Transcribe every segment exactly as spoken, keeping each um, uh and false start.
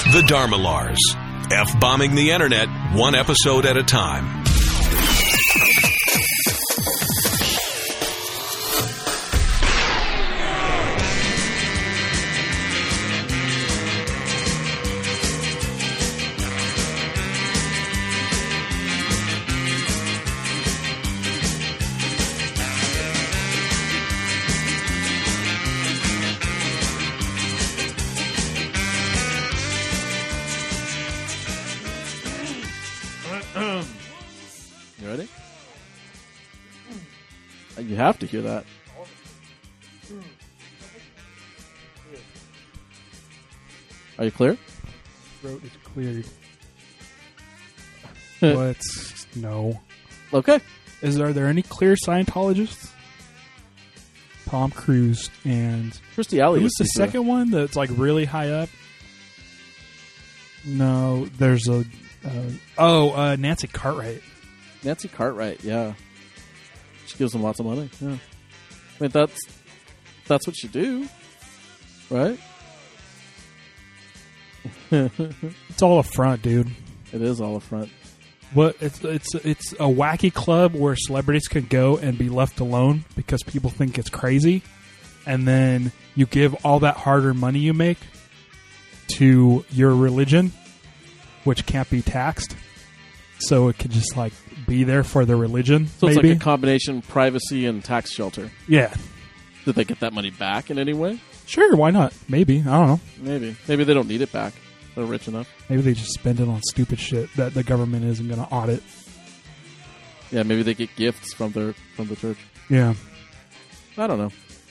The Dharmalars. F-bombing the internet, one episode at a time. You ready? You have to hear that. Are you clear? Throat is cleared. But no. Okay. Is there, are there any clear Scientologists? Tom Cruise and Christy Alley. who's the second one that's like really high up? No, there's a uh, oh uh, Nancy Cartwright. Nancy Cartwright, yeah. She gives them lots of money. Yeah. I mean, that's that's what you do, right? It's all a front, dude. It is all a front. What it's it's it's a wacky club where celebrities can go and be left alone because people think it's crazy, and then you give all that hard-earned money you make to your religion, which can't be taxed, so it can just like be there for the religion. So maybe. It's like a combination privacy and tax shelter. Yeah, Did they get that money back in any way? sure. Why not? Maybe I don't know. Maybe. Maybe they don't need it back. They're rich enough. Maybe they just spend it on stupid shit that the government isn't going to audit. Yeah, maybe they get gifts from their from the church. Yeah. I don't know.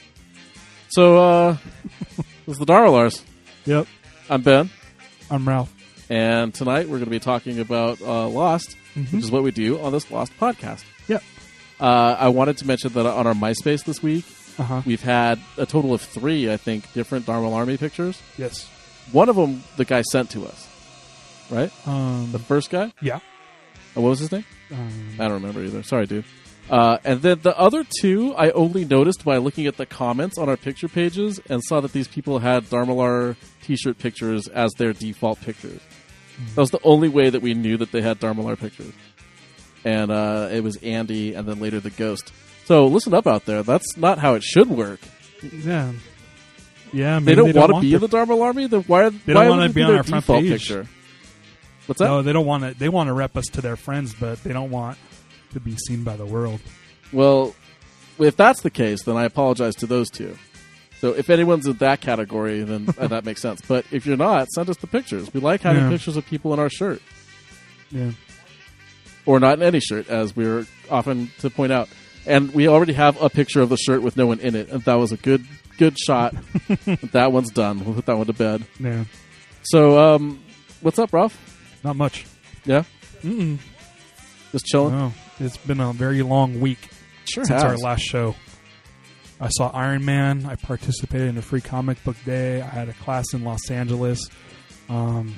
So, uh, this is the Dharmalars. Yep. I'm Ben, I'm Ralph. and tonight we're going to be talking about uh, Lost, Mm-hmm. which is what we do on this Lost podcast. Yep. Uh, I wanted to mention that on our MySpace this week, Uh huh. we've had a total of three, I think, different Dharmal Army pictures. Yes. One of them, the guy sent to us, right? Um. The first guy? Yeah. Oh, what was his name? Um, I don't remember either. Sorry, dude. Uh, and then the other two, I only noticed by looking at the comments on our picture pages and saw that these people had Dharmalar t-shirt pictures as their default pictures. That was the only way that we knew that they had Dharmalar pictures. And uh, it was Andy and then later the Ghost. So listen up out there. That's not how it should work. yeah. Yeah. They Maybe don't, want to be their- in the Dharmal Army? Then why, They why don't want would to it be on their our front default page. picture? What's that? No, they don't want to. They want to rep us to their friends, but they don't want to be seen by the world. Well, if that's the case, then I apologize to those two. So if anyone's in that category, then uh, that makes sense. But if you're not, send us the pictures. We like having Yeah. pictures of people in our shirt. Yeah. Or not in any shirt, as we're often to point out. And we already have a picture of the shirt with no one in it. And that was a good good shot. That one's done. We'll put that one to bed. Yeah. So, um, what's up, Ralph? Not much. Yeah? Mm-mm. Just chilling? No. It's been a very long week Sure since has. our last show. I saw Iron Man. I participated in a free comic book day. I had a class in Los Angeles. Um,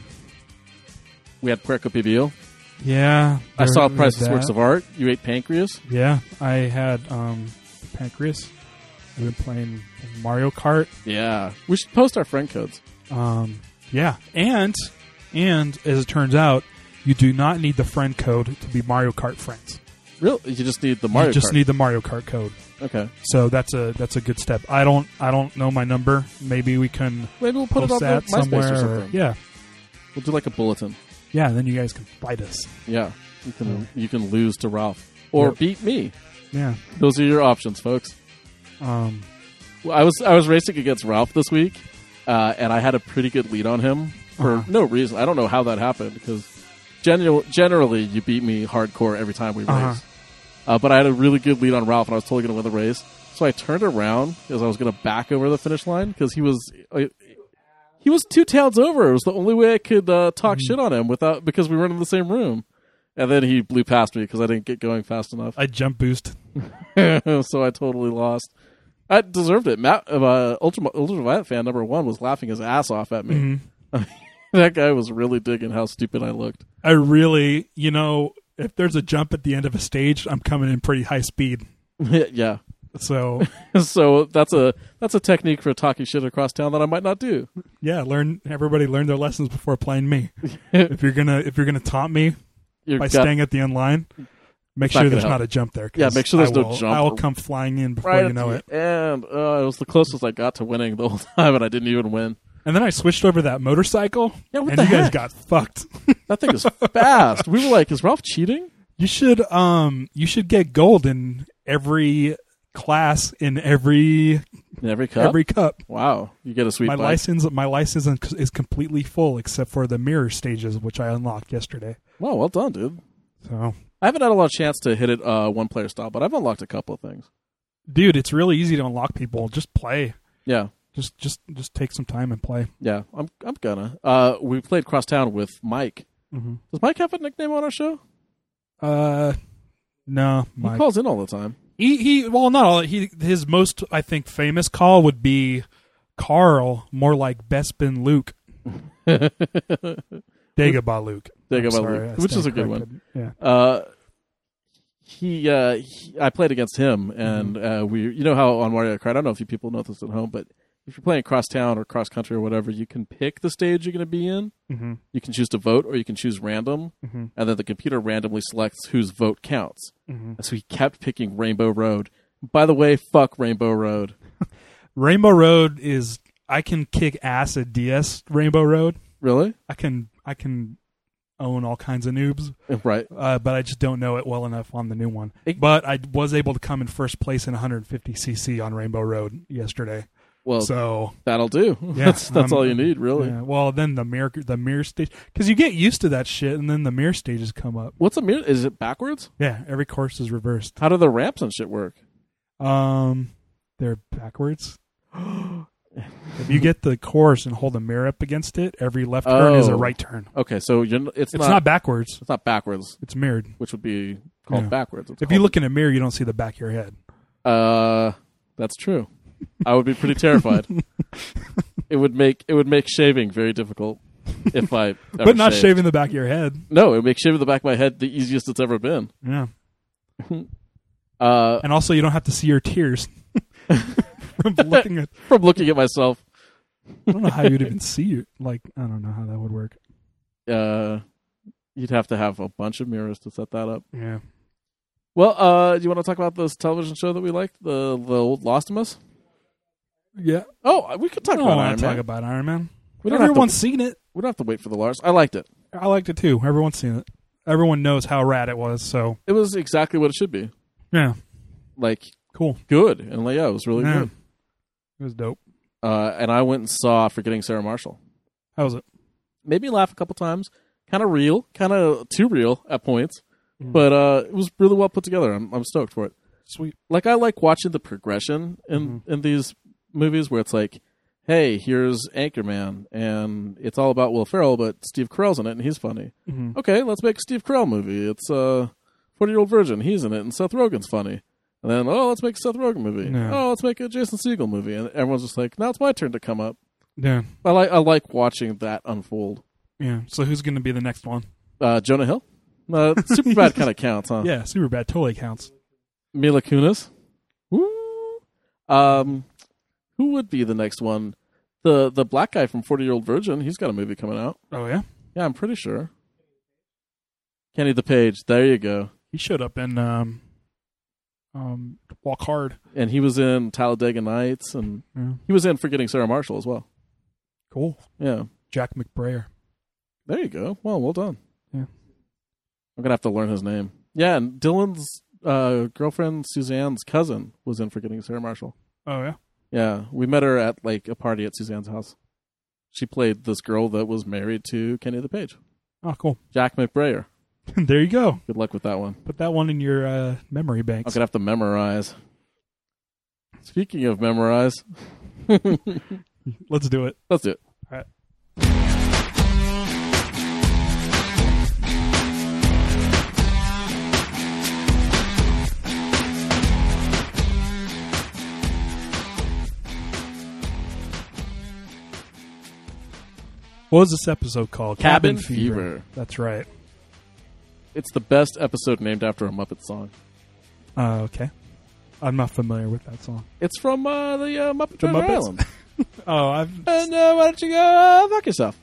We had Puerco Pibil. yeah. I there- saw there's Priceless that. Works of Art. You ate Pancreas. Yeah. I had um, Pancreas. I've been playing Mario Kart. Yeah. We should post our friend codes. Um, yeah, and and as it turns out, you do not need the friend code to be Mario Kart friends. Really? You just need the Mario you just Kart. need the Mario Kart code. Okay. So that's a that's a good step. I don't I don't know my number. Maybe we can Maybe we'll put it post on the that MySpace somewhere. or or- something. yeah, We'll do like a bulletin. yeah. Then you guys can fight us. Yeah. You can you can lose to Ralph. Or Yep. beat me. Yeah. Those are your options, folks. Um. Well, I was I was racing against Ralph this week, uh, and I had a pretty good lead on him for Uh-huh. no reason. I don't know how that happened because genu- generally you beat me hardcore every time we race. Uh-huh. Uh, but I had a really good lead on Ralph, and I was totally going to win the race. So I turned around because I was going to back over the finish line because he was uh, he was two towns over. It was the only way I could uh, talk shit on him without because we were in the same room. And then he blew past me because I didn't get going fast enough. I jump boost. So I totally lost. I deserved it. Matt, uh, Ultra, Ultraviolet fan number one was laughing his ass off at me. Mhm. That guy was really digging how stupid I looked. I really, you know, if there's a jump at the end of a stage, I'm coming in pretty high speed. Yeah. So so that's a that's a technique for talking shit across town that I might not do. yeah, learn. Everybody learn their lessons before playing me. if you're gonna if you're gonna taunt me You've by got- staying at the end line, make It's not sure gonna there's help. not a jump there. 'cause Yeah, make sure there's I no will- jump. I will come flying in before right you at know the it. end. Uh, it was the closest I got to winning the whole time, and I didn't even win. And then I switched over to that motorcycle, Yeah, what and the you guys heck? got fucked. That thing is fast. We were like, is Ralph cheating? You should um you should get gold in every class in every In every cup? every cup. Wow. You get a sweet My bike. license my license is completely full except for the mirror stages, which I unlocked yesterday. Wow, well done, dude. So, I haven't had a lot of chance to hit it uh, one player style, but I've unlocked a couple of things. dude, it's really easy to unlock people. Just play. Yeah. Just just just take some time and play. Yeah, I'm I'm gonna. Uh, we played Crosstown with Mike. Mm-hmm. Does Mike have a nickname on our show? Uh, no, He Mike. calls in all the time. He he. Well, not all. He his most I think famous call would be Carl, more like Bespin Luke. Dagobah Luke. Dagobah I'm sorry, Luke, I which is stand a good one. corrected. Yeah. Uh, he, uh, he, I played against him, and Mm-hmm. uh, we, you know how on Mario Kart, I don't know if you people know this at home, but if you're playing Crosstown or Cross Country or whatever, you can pick the stage you're going to be in. Mm-hmm. You can choose to vote, or you can choose random, Mm-hmm. and then the computer randomly selects whose vote counts. Mm-hmm. And so he kept picking Rainbow Road. By the way, fuck Rainbow Road. Rainbow Road is. I can kick ass at D S Rainbow Road. Really? I can I can own all kinds of noobs, Right. uh, but I just don't know it well enough on the new one. It- But I was able to come in first place in one hundred fifty c c on Rainbow Road yesterday. Well, So that'll do. yeah, that's that's um, all you need, really. yeah. Well, then the mirror the mirror stage, because you get used to that shit, and then the mirror stages come up. What's a mirror? Is it backwards? Yeah, every course is reversed. How do the ramps and shit work? Um, they're backwards. If you get the course and hold a mirror up against it, every left turn is a Oh. right turn. Okay, so you're, n- it's, It's not, not, backwards. it's not backwards, It's mirrored. which would be called Yeah. backwards. It's If you called- look in a mirror, you don't see the back of your head. uh, that's true. I would be pretty terrified. It would make it would make shaving very difficult if I. Ever But not shaved. shaving the back of your head. No, it would make shaving the back of my head the easiest it's ever been. Yeah. Uh, And also, you don't have to see your tears from looking at. from looking at myself, I don't know how you'd even see it. Like, I don't know how that would work. uh, you'd have to have a bunch of mirrors to set that up. Yeah. Well, uh, do you want to talk about this television show that we liked, the the old Lost in Us? Yeah. Oh, we could talk I don't about want Iron to talk Man. about Iron Man. We don't have to- Everyone's seen it. We don't have to wait for the Lars. I liked it. I liked it too. Everyone's seen it. Everyone knows how rad it was. So It was exactly what it should be. yeah, Like cool. good, and like, yeah, it was really Yeah. good. It was dope. Uh, and I went and saw Forgetting Sarah Marshall. How was it? Made me laugh a couple times. Kind of real, kind of too real at points, Mm. but uh, it was really well put together. I'm I'm stoked for it. Sweet. Like I like watching the progression in Mm-hmm. in these movies where it's like, hey, here's Anchorman, and it's all about Will Ferrell, but Steve Carell's in it, and he's funny. Mm-hmm. Okay, let's make a Steve Carell movie. It's a uh, forty-year-old virgin. He's in it, and Seth Rogen's funny. And then, oh, let's make a Seth Rogen movie. Yeah. Oh, let's make a Jason Segel movie. And everyone's just like, now it's my turn to come up. Yeah. I like I like watching that unfold. Yeah. So who's going to be the next one? Uh, Jonah Hill? Uh, Superbad kind of counts, huh? Yeah, Superbad totally counts. Mila Kunis? Woo! Um, who would be the next one? The the black guy from forty-year-old virgin, he's got a movie coming out. Oh yeah, Yeah, I'm pretty sure. Kenny the Page, there you go. he showed up in um, um, Walk Hard. And he was in Talladega Nights, and Yeah. he was in Forgetting Sarah Marshall as well. Cool. Yeah. Jack McBrayer. There you go. Well, well done. Yeah. I'm going to have to learn his name. Yeah, and Dylan's uh, girlfriend, Suzanne's cousin, was in Forgetting Sarah Marshall. Oh yeah. Yeah, we met her at like a party at Suzanne's house. She played this girl that was married to Kenny the Page. Oh cool. Jack McBrayer. There you go. Good luck with that one. Put that one in your uh, memory I'm banks. going to have to memorize. Speaking of memorize, Let's do it. let's do it. All right. What was this episode called? Cabin Fever. That's right. It's the best episode named after a Muppet song. Uh, okay. I'm not familiar with that song. It's from uh, the uh, Muppet The Treasure Muppets? Island. Oh, I've. And uh, why don't you go uh, fuck yourself?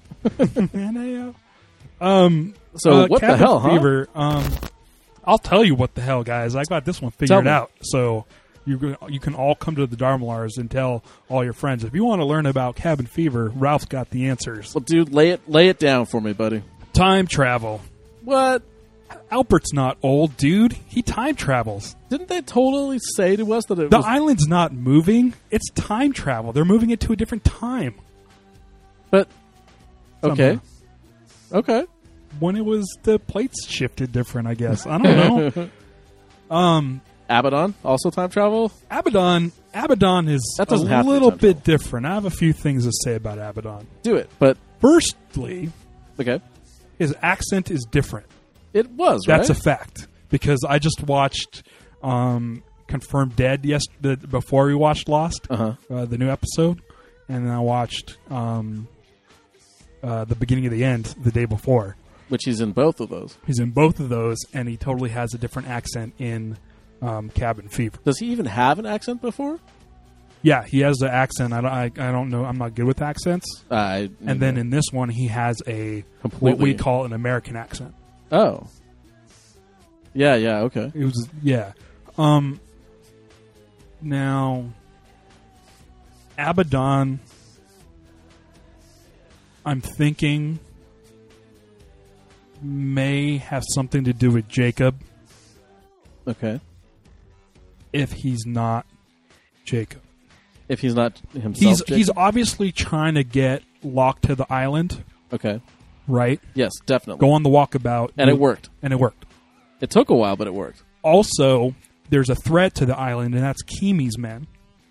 um. So uh, what the Cabin hell, huh? Fever, um, I'll tell you what the hell, guys. I got this one Tell figured me. out. So you can- you can all come to the Dharmalars and tell all your friends. If you want to learn about Cabin Fever, Ralph's got the answers. Well, dude, lay it lay it down for me, buddy. Time travel. What? Albert's not old, dude. He time travels. Didn't they totally say to us that it The was... island's not moving. It's time travel. They're moving it to a different time. But, okay. Somehow. Okay. When it was, the plates shifted different, I guess. I don't know. um, Abaddon, also time travel? Abaddon, Abaddon is That a doesn't have to be little time bit different. I have a few things to say about Abaddon. Do it. But, Firstly, okay. his accent is different. It was, right? That's a fact. Because I just watched um, Confirmed Dead yes, the, before we watched Lost, Uh-huh. uh, the new episode. And then I watched um, uh, the beginning of the end the day before. Which he's in both of those. He's in both of those, and he totally has a different accent in um, Cabin Fever. Does he even have an accent before? Yeah, he has the accent. I don't, I, I don't know. I'm not good with accents. Uh, I, And then in this one, he has a what Completely. we call an American accent. Oh. Yeah, yeah, okay. It was yeah. Um. Now, Abaddon. I'm thinking may have something to do with Jacob Okay. if he's not Jacob. If he's not himself. He's Jacob? he's obviously trying to get Locke to the island, Okay. right? Yes, definitely. Go on the walkabout, And it worked. And it worked. It took a while, but it worked. Also, there's a threat to the island, and that's Kimi's men.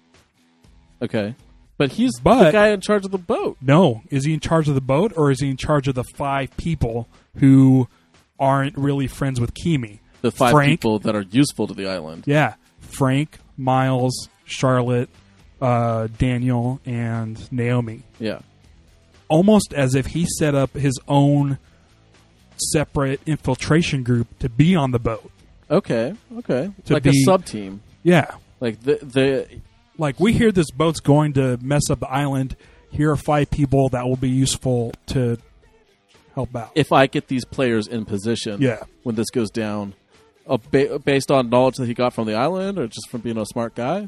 Okay. But he's But- the guy in charge of the boat. No, is he in charge of the boat, or is he in charge of the five people who aren't really friends with Kimi? The five Frank, people that are useful to the island. Yeah, Frank, Miles, Charlotte, uh, Daniel, and Naomi. Yeah. Almost as if he set up his own separate infiltration group to be on the boat. Okay. Okay. To like a be- sub team. Yeah. Like the the Like, we hear this boat's going to mess up the island. Here are five people that will be useful to help out. if I get these players in position Yeah. when this goes down, uh, ba- based on knowledge that he got from the island or just from being a smart guy,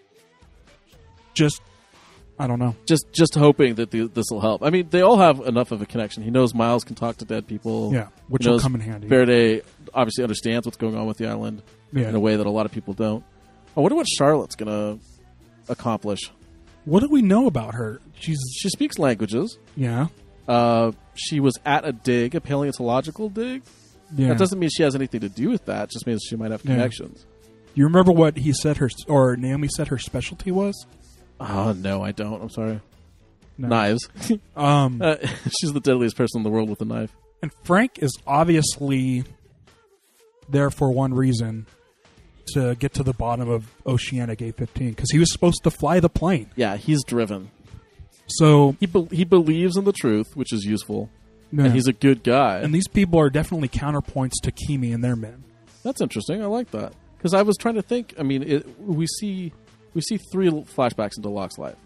Just, I don't know. just just hoping that the, this will help. I mean, they all have enough of a connection. He knows Miles can talk to dead people. Yeah, which He will knows come in handy. Faraday obviously understands what's going on with the island Yeah. in a way that a lot of people don't. I wonder what Charlotte's going to accomplish. What do we know about her? She's, She speaks languages. yeah. Uh, she was at a dig, a paleontological dig. Yeah. That doesn't mean she has anything to do with that. It just means she might have Yeah. connections. You remember what he said her, or Naomi said her specialty was? Oh, no, I don't. I'm sorry. No. Knives. Um, uh, she's the deadliest person in the world with a knife. and Frank is obviously there for one reason, to get to the bottom of Oceanic A fifteen, because he was supposed to fly the plane. Yeah, he's driven. So, He be- he believes in the truth, which is useful, yeah. and he's a good guy. and these people are definitely counterpoints to Kimi and their men. That's interesting. I like that because I was trying to think. I mean, it, we see we see three l- flashbacks into Locke's life,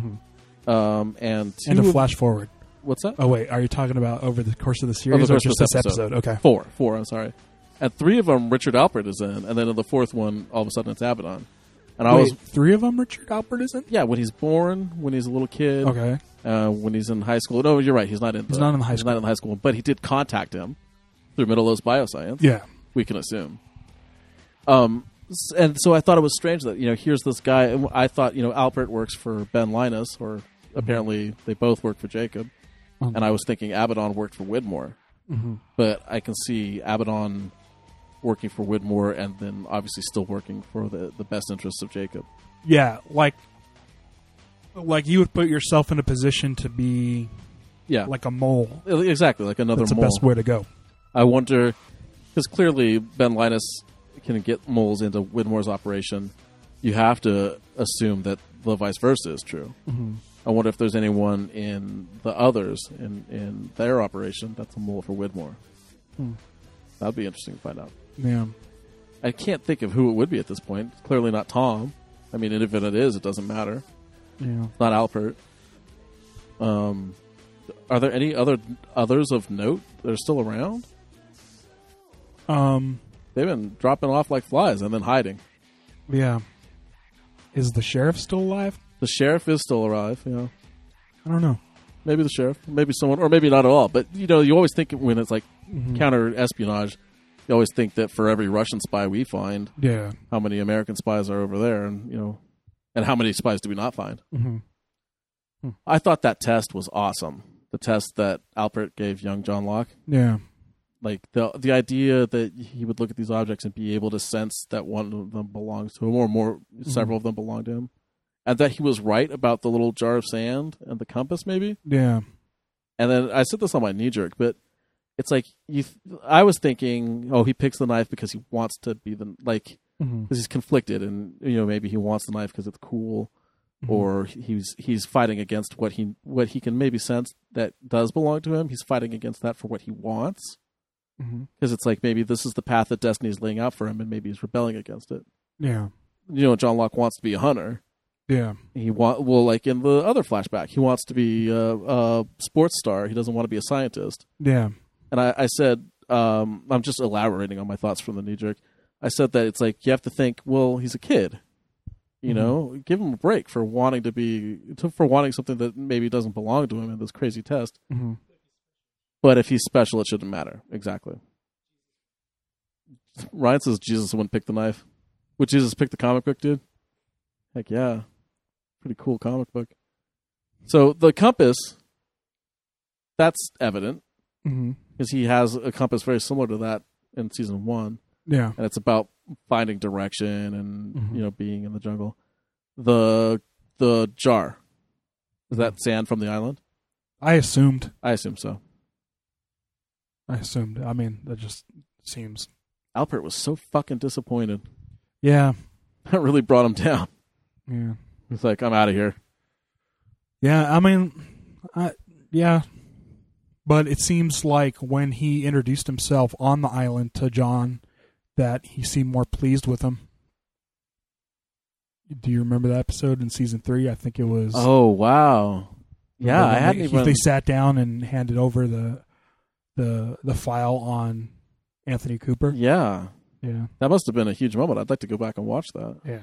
um, and two And a of- flash forward. What's that? Oh, wait. Are you talking about over the course of the series Over the or course of just this this episode. episode? Okay. Four, four. I'm sorry. And three of them, Richard Alpert is in, and then in the fourth one, all of a sudden it's Abaddon. And I Wait, was, three of them Richard Alpert isn't? yeah, when he's born, when he's a little kid, Okay. uh, when he's in high school. No, you're right. He's not in. The, He's not in the high He's school. not in the high school, but he did contact him through Middle East Bioscience. Yeah. We can assume. Um, s- and so I thought it was strange that you know here's this guy. And I thought you know Alpert works for Ben Linus, or apparently they both work for Jacob. Mhm. And I was thinking Abaddon worked for Widmore, Mm-hmm. but I can see Abaddon working for Widmore and then obviously still working for the the best interests of Jacob. Yeah, like, like you would put yourself in a position to be Yeah, like a mole. exactly like another That's the mole. best way to go. I wonder because clearly Ben Linus can get moles into Widmore's operation. You have to assume that the vice versa is true. Mm-hmm. I wonder if there's anyone in the others in, in their operation that's a mole for Widmore. Hmm. That'd be interesting to find out. Yeah. I can't think of who it would be at this point. It's clearly not Tom. I mean, and if it is, it doesn't matter. Yeah. It's not Alpert. Um, are there any other others of note that are still around? Um, They've been dropping off like flies and then hiding. yeah. Is the sheriff still alive? The sheriff is still alive. You know, I don't know. maybe the sheriff, maybe someone, or maybe not at all. But you know, you always think when it's like Mm-hmm. counter espionage, you always think that for every Russian spy we find, Yeah. how many American spies are over there, and you know, and how many spies do we not find? Mm-hmm. I thought that test was awesome. The test that Alpert gave young John Locke. Yeah. Like the the idea that he would look at these objects and be able to sense that one of them belongs to him, or more, several of them belong to him, and that he was right about the little jar of sand and the compass, maybe. Yeah. And then I said this on my knee jerk, but it's like you. Th- I was thinking, oh, he picks the knife because he wants to be the like Mm-hmm. because he's conflicted, and you know maybe he wants the knife because it's cool, Mm-hmm. or he's he's fighting against what he what he can maybe sense that does belong to him. He's fighting against that for what he wants. Mm-hmm. Because it's like maybe this is the path that destiny is laying out for him, and maybe he's rebelling against it. Yeah. You know, John Locke wants to be a hunter. Yeah. He want well, like in the other flashback, he wants to be a, a sports star. He doesn't want to be a scientist. Yeah. And I, I said, um, I'm just elaborating on my thoughts from the knee jerk. I said that it's like you have to think, well, he's a kid. You Mm-hmm. know, give him a break for wanting to be to, for wanting something that maybe doesn't belong to him in this crazy test. Mm-hmm. But if he's special, it shouldn't matter. Exactly. Ryan says Jesus wouldn't pick the knife. Would Jesus pick the comic book, dude? Heck yeah. Pretty cool comic book. So the compass, that's evident Mm-hmm. because he has a compass very similar to that in season one. Yeah. And it's about finding direction and, Mhm. you know, being in the jungle. The the jar, is that sand from the island? I assumed. I assume so. I assumed. I mean, that just seems. Alpert was so fucking disappointed. Yeah. That really brought him down. Yeah. He's like, I'm out of here. Yeah. I mean, I, yeah. But it seems like when he introduced himself on the island to John, that he seemed more pleased with him. Do you remember that episode in season three? I think it was. Oh, wow. Yeah, when I hadn't they, even... They sat down and handed over the the the file on Anthony Cooper. Yeah. Yeah. That must have been a huge moment. I'd like to go back and watch that. Yeah.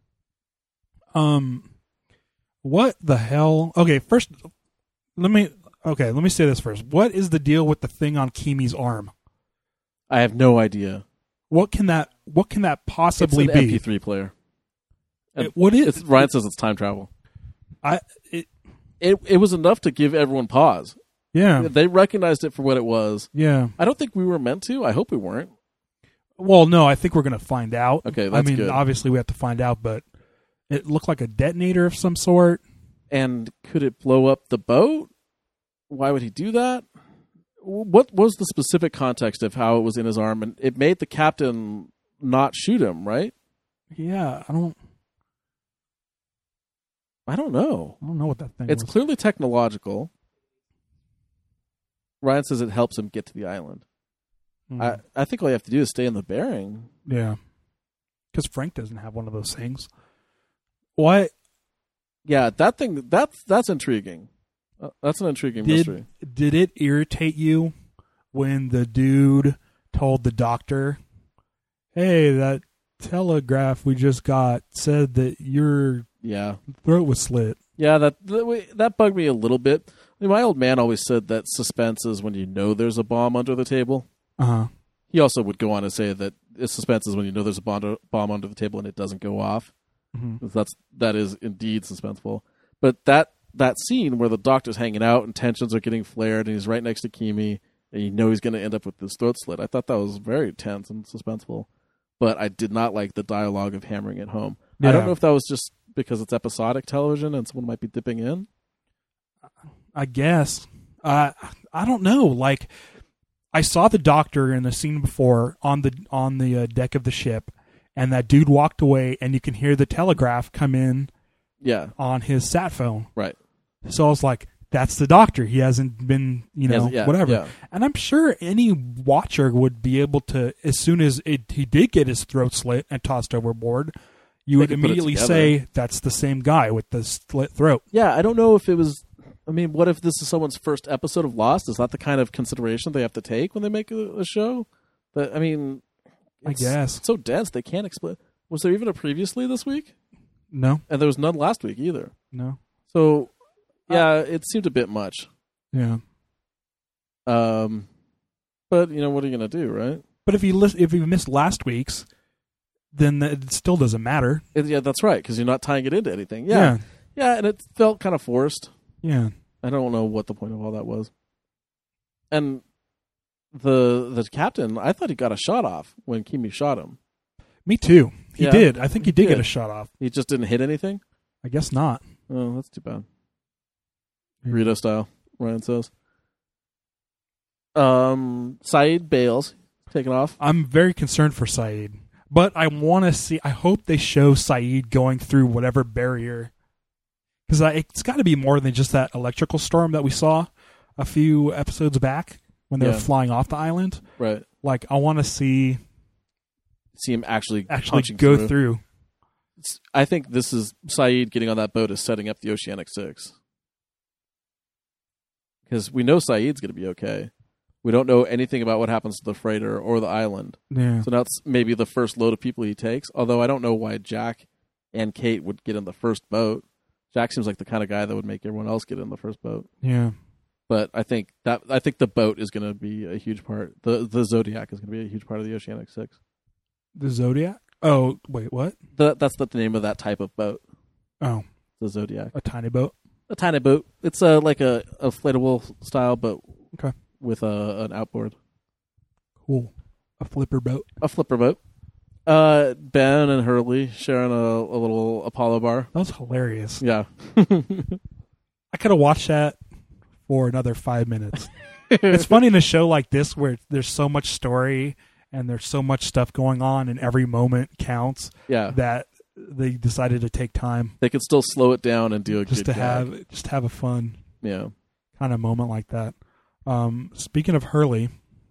Um, what the hell? Okay, first, let me. Okay, let me say this first. What is the deal with the thing on Kimi's arm? I have no idea. What can that? What can that possibly it's an be? M P three player. And It, what is? It's, Ryan says it's time travel. I. It, It it was enough to give everyone pause. yeah. They recognized it for what it was. Yeah. I don't think we were meant to. I hope we weren't. Well, no, I think we're going to find out. Okay, I that's mean, good. obviously we have to find out, but it looked like a detonator of some sort. And could it blow up the boat? Why would he do that? What was the specific context of how it was in his arm? And it made the captain not shoot him, right? Yeah, I don't. I don't know. I don't know what that thing It's was. clearly technological. Ryan says it helps him get to the island. Mm. I, I think all you have to do is stay in the bearing. Yeah. Because Frank doesn't have one of those things. What Yeah, that thing, that's, that's intriguing. Uh, that's an intriguing mystery. did did it irritate you when the dude told the doctor, "Hey, that telegraph we just got said that your Yeah. throat was slit"? Yeah, that that, that bugged me a little bit. I mean, my old man always said that suspense is when you know there's a bomb under the table. Uh huh. He also would go on to say that suspense is when you know there's a bomb, bomb under the table and it doesn't go off. Mm-hmm. That's that is indeed suspenseful. But that that scene where the doctor's hanging out and tensions are getting flared and he's right next to Kimi and you know he's going to end up with his throat slit, I thought that was very tense and suspenseful. But I did not like the dialogue of hammering it home. Yeah. I don't know if that was just because it's episodic television and someone might be dipping in. I guess. Uh, I don't know. Like, I saw the doctor in the scene before on the on the uh, deck of the ship, and that dude walked away, and you can hear the telegraph come in Yeah, on his sat phone. right. So I was like, that's the Doctor. He hasn't been, you know, Yes, yeah, whatever. yeah. And I'm sure any watcher would be able to, as soon as it, he did get his throat slit and tossed overboard, you They would could put it immediately together. say that's the same guy with the slit throat. Yeah, I don't know if it was. I mean, what if this is someone's first episode of Lost? Is that the kind of consideration they have to take when they make a, a show? But I mean, I it's guess. so dense they can't explain. Was there even a previously this week? No, And there was none last week either. no, So, yeah, it seemed a bit much. yeah. Um, but you know, what are you gonna do, right? But if you lis- if you missed last week's, then it still doesn't matter. It, yeah, that's right, because you're not tying it into anything. Yeah. yeah, yeah, and it felt kind of forced. yeah. I don't know what the point of all that was. And the the captain, I thought he got a shot off when Kimi shot him. Me too. He Yeah. did. I think he did He get did. a shot off. He just didn't hit anything. I guess not. Oh, that's too bad. Burrito style, Ryan says. Um, Saeed bails, taken off. I'm very concerned for Saeed, but I want to see. I hope they show Saeed going through whatever barrier, because it's got to be more than just that electrical storm that we saw a few episodes back when they Yeah. were flying off the island. Right. Like, I want to see See him actually actually punching go through. through. It's- I think this is Saeed getting on that boat is setting up the Oceanic Six. Because we know Saeed's going to be okay. We don't know anything about what happens to the freighter or the island. Yeah, So that's maybe the first load of people he takes. Although I don't know why Jack and Kate would get in the first boat. Jack seems like the kind of guy that would make everyone else get in the first boat. yeah. But I think that I think the boat is going to be a huge part. The the Zodiac is going to be a huge part of the Oceanic Six. The Zodiac. Oh, wait, what? The, that's the name of that type of boat. Oh, The Zodiac. a tiny boat. A tiny boat. It's uh, like a inflatable style boat Okay, with a, an outboard. cool. A flipper boat. A flipper boat. Uh, Ben and Hurley sharing a, a little Apollo bar. That was hilarious. Yeah. I could have watched that for another five minutes. It's funny in a show like this where there's so much story and there's so much stuff going on and every moment counts Yeah. that they decided to take time They could still slow it down and do a just good to gag. have just have a fun Yeah. kind of moment like that. Um, speaking of Hurley,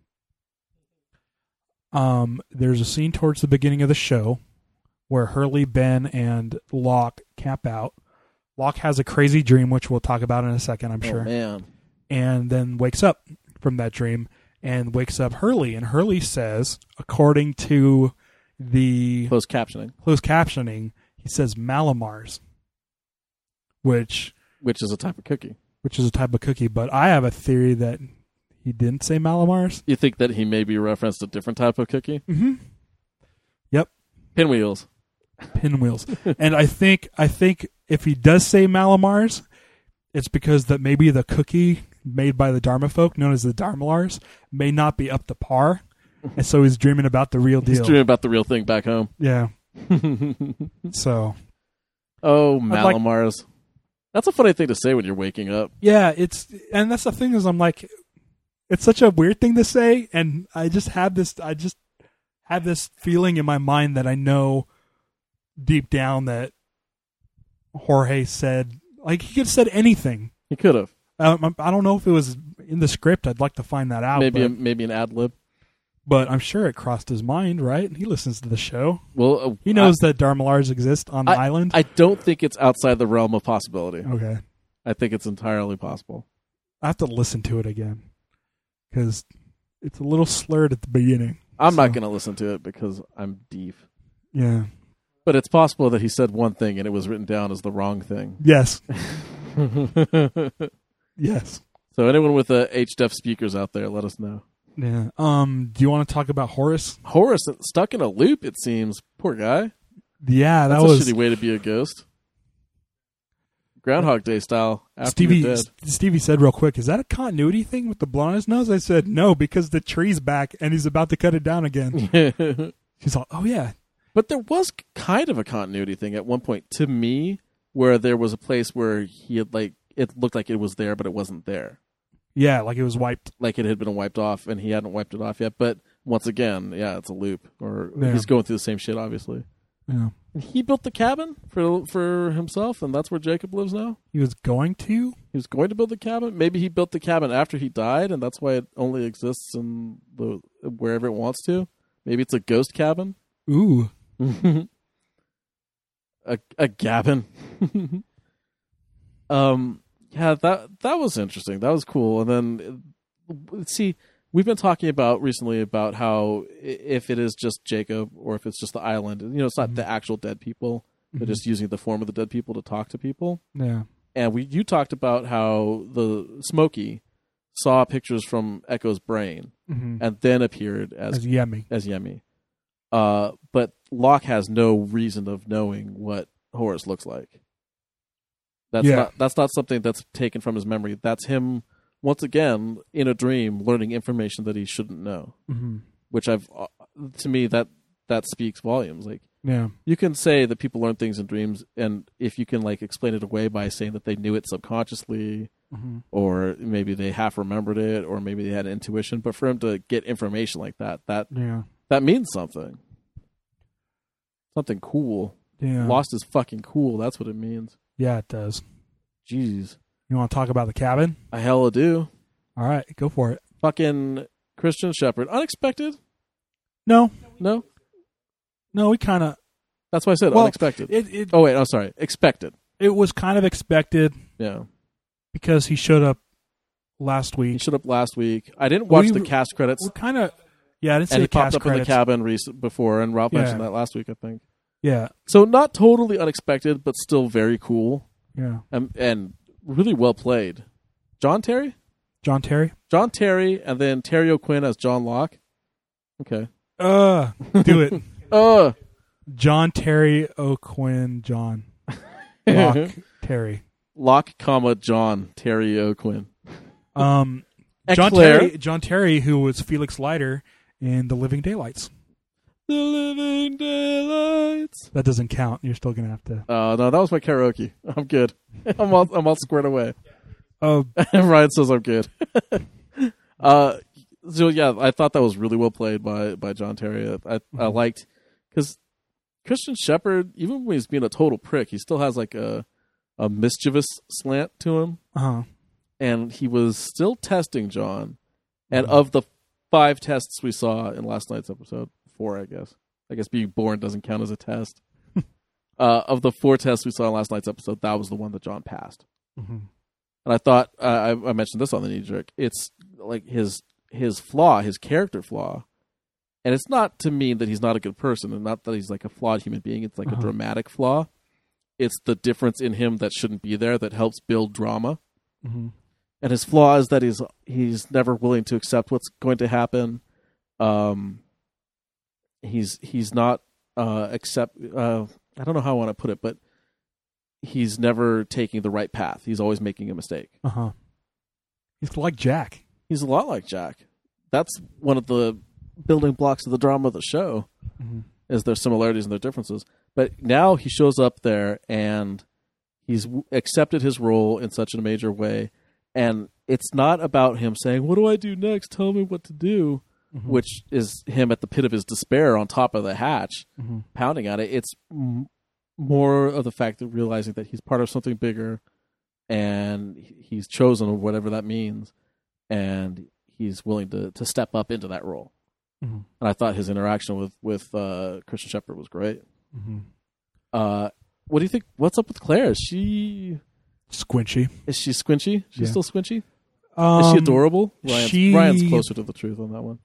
um, there's a scene towards the beginning of the show where Hurley, Ben, and Locke camp out. Locke has a crazy dream, which we'll talk about in a second, I'm Oh, sure. man. And then wakes up from that dream and wakes up Hurley. And Hurley says, according to the Closed captioning, closed captioning, he says Malamars, which which is a type of cookie. which is a type of cookie. But I have a theory that he didn't say Malamars. You think that he maybe referenced a different type of cookie? Mm-hmm. Yep, Pinwheels. pinwheels. And I think I think if he does say Malamars, it's because that maybe the cookie made by the Dharma folk, known as the Dharmalars, may not be up to par, and so he's dreaming about the real He's deal. dreaming about the real thing back home. Yeah. So Oh, I'd like- Malamars. That's a funny thing to say when you're waking up. yeah, it's and that's the thing is I'm like, it's such a weird thing to say, and I just have this I just have this feeling in my mind that I know deep down that Jorge said, like, he could have said anything. He could have. Um, I don't know if it was in the script. I'd like to find that out. Maybe but, a, maybe an ad lib. but I'm sure it crossed his mind, right? He listens to the show. Well, uh, He knows that Dharmalars exist on the I, island. I don't think it's outside the realm of possibility. okay. I think it's entirely possible. I have to listen to it again because it's a little slurred at the beginning. I'm not So- going to listen to it because I'm deaf. Yeah. But it's possible that he said one thing and it was written down as the wrong thing. Yes. Yes. So anyone with uh, H D F speakers out there, let us know. Yeah. Um. Do you want to talk about Horace? Horace stuck in a loop, it seems. Poor guy. Yeah, that That's was a shitty way to be a ghost. Groundhog Day style. After Stevie. you're S- Stevie said real quick, "Is that a continuity thing with the blood on his nose?" I said, "No, because the tree's back and he's about to cut it down again." dead. She's like, "Oh yeah, But there was kind of a continuity thing at one point to me, where there was a place where he had like it looked like it was there, but it wasn't there. yeah," like it was wiped. Like it had been wiped off, and he hadn't wiped it off yet. But once again, yeah, it's a loop, or Yeah. he's going through the same shit, obviously. Yeah. He built the cabin for for himself, and that's where Jacob lives now. He was going to. He was going to build the cabin. Maybe he built the cabin after he died, and that's why it only exists in the wherever it wants to. Maybe it's a ghost cabin. Ooh. a a cabin. um. Yeah, that that was interesting. That was cool. And then, see, we've been talking about recently about how if it is just Jacob or if it's just the island, you know, it's not mm-hmm. the actual dead people. They're mm-hmm. just using the form of the dead people to talk to people. Yeah. And we you talked about how the Smokey saw pictures from Echo's brain mm-hmm. and then appeared as as Yemi. As Yemi. Uh, but Locke has no reason of knowing what Horus looks like. That's yeah. not that's not something that's taken from his memory. That's him once again in a dream learning information that he shouldn't know. Mm-hmm. Which I've uh, to me that that speaks volumes. Like yeah. you can say that people learn things in dreams, and if you can like explain it away by saying that they knew it subconsciously, mm-hmm. or maybe they half remembered it, or maybe they had intuition, but for him to get information like that, that yeah. that means something. Something cool. Yeah. Lost is fucking cool. That's what it means. Yeah, it does. Jeez. You want to talk about the cabin? I hella do. All right, go for it. Fucking Christian Shepherd. Unexpected? No. No? No, we kind of... That's why I said well, unexpected. It, it, oh, wait, I'm sorry. Expected. It was kind of expected. Yeah. Because he showed up last week. He showed up last week. I didn't watch we, the cast credits. We kind of... Yeah, I didn't see and the cast credits. And he popped up credits. in the cabin rec- before, and Ralph yeah. mentioned that last week, I think. Yeah. So not totally unexpected, but still very cool. Yeah. And, and really well played. John Terry? John Terry? John Terry, and then Terry O'Quinn as John Locke. Okay. Uh, do it. uh. John Terry O'Quinn John. Locke Terry. Locke, comma, John Terry O'Quinn. Um, John Terry, John Terry, who was Felix Leiter in The Living Daylights. The Living Daylights. That doesn't count. You're still gonna have to. Oh uh, no, that was my karaoke. I'm good. I'm all I'm all squared away. Oh, Ryan says I'm good. uh, so yeah, I thought that was really well played by by John Terry. I I, I liked because Christian Shepherd, even when he's being a total prick, he still has like a a mischievous slant to him. Uh-huh. And he was still testing John. And mm-hmm. of the five tests we saw in last night's episode, four, I guess. I guess being born doesn't count as a test. uh, of the four tests we saw in last night's episode, that was the one that John passed. Mm-hmm. And I thought, uh, I, I mentioned this on the Knee Jerk, it's like his his flaw, his character flaw. And it's not to mean that he's not a good person and not that he's like a flawed human being. It's like uh-huh. a dramatic flaw. It's the difference in him that shouldn't be there that helps build drama. Mm-hmm. And his flaw is that he's he's never willing to accept what's going to happen. Um, he's he's not uh, accept. Uh, I don't know how I want to put it, but he's never taking the right path. He's always making a mistake. Uh huh. He's like Jack. He's a lot like Jack. That's one of the building blocks of the drama of the show. Mm-hmm. Is their similarities and their differences. But now he shows up there and he's w- accepted his role in such a major way. And it's not about him saying, what do I do next? Tell me what to do, mm-hmm. which is him at the pit of his despair on top of the hatch, mm-hmm. pounding at it. It's m- more of the fact of realizing that he's part of something bigger and he's chosen, whatever that means, and he's willing to, to step up into that role. Mm-hmm. And I thought his interaction with, with uh, Christian Shepherd was great. Mm-hmm. Uh, what do you think? What's up with Claire? Is she... Squinchy. Is she squinchy? She's yeah. still squinchy? Um, is she adorable? Ryan's, she, Ryan's closer to the truth on that one.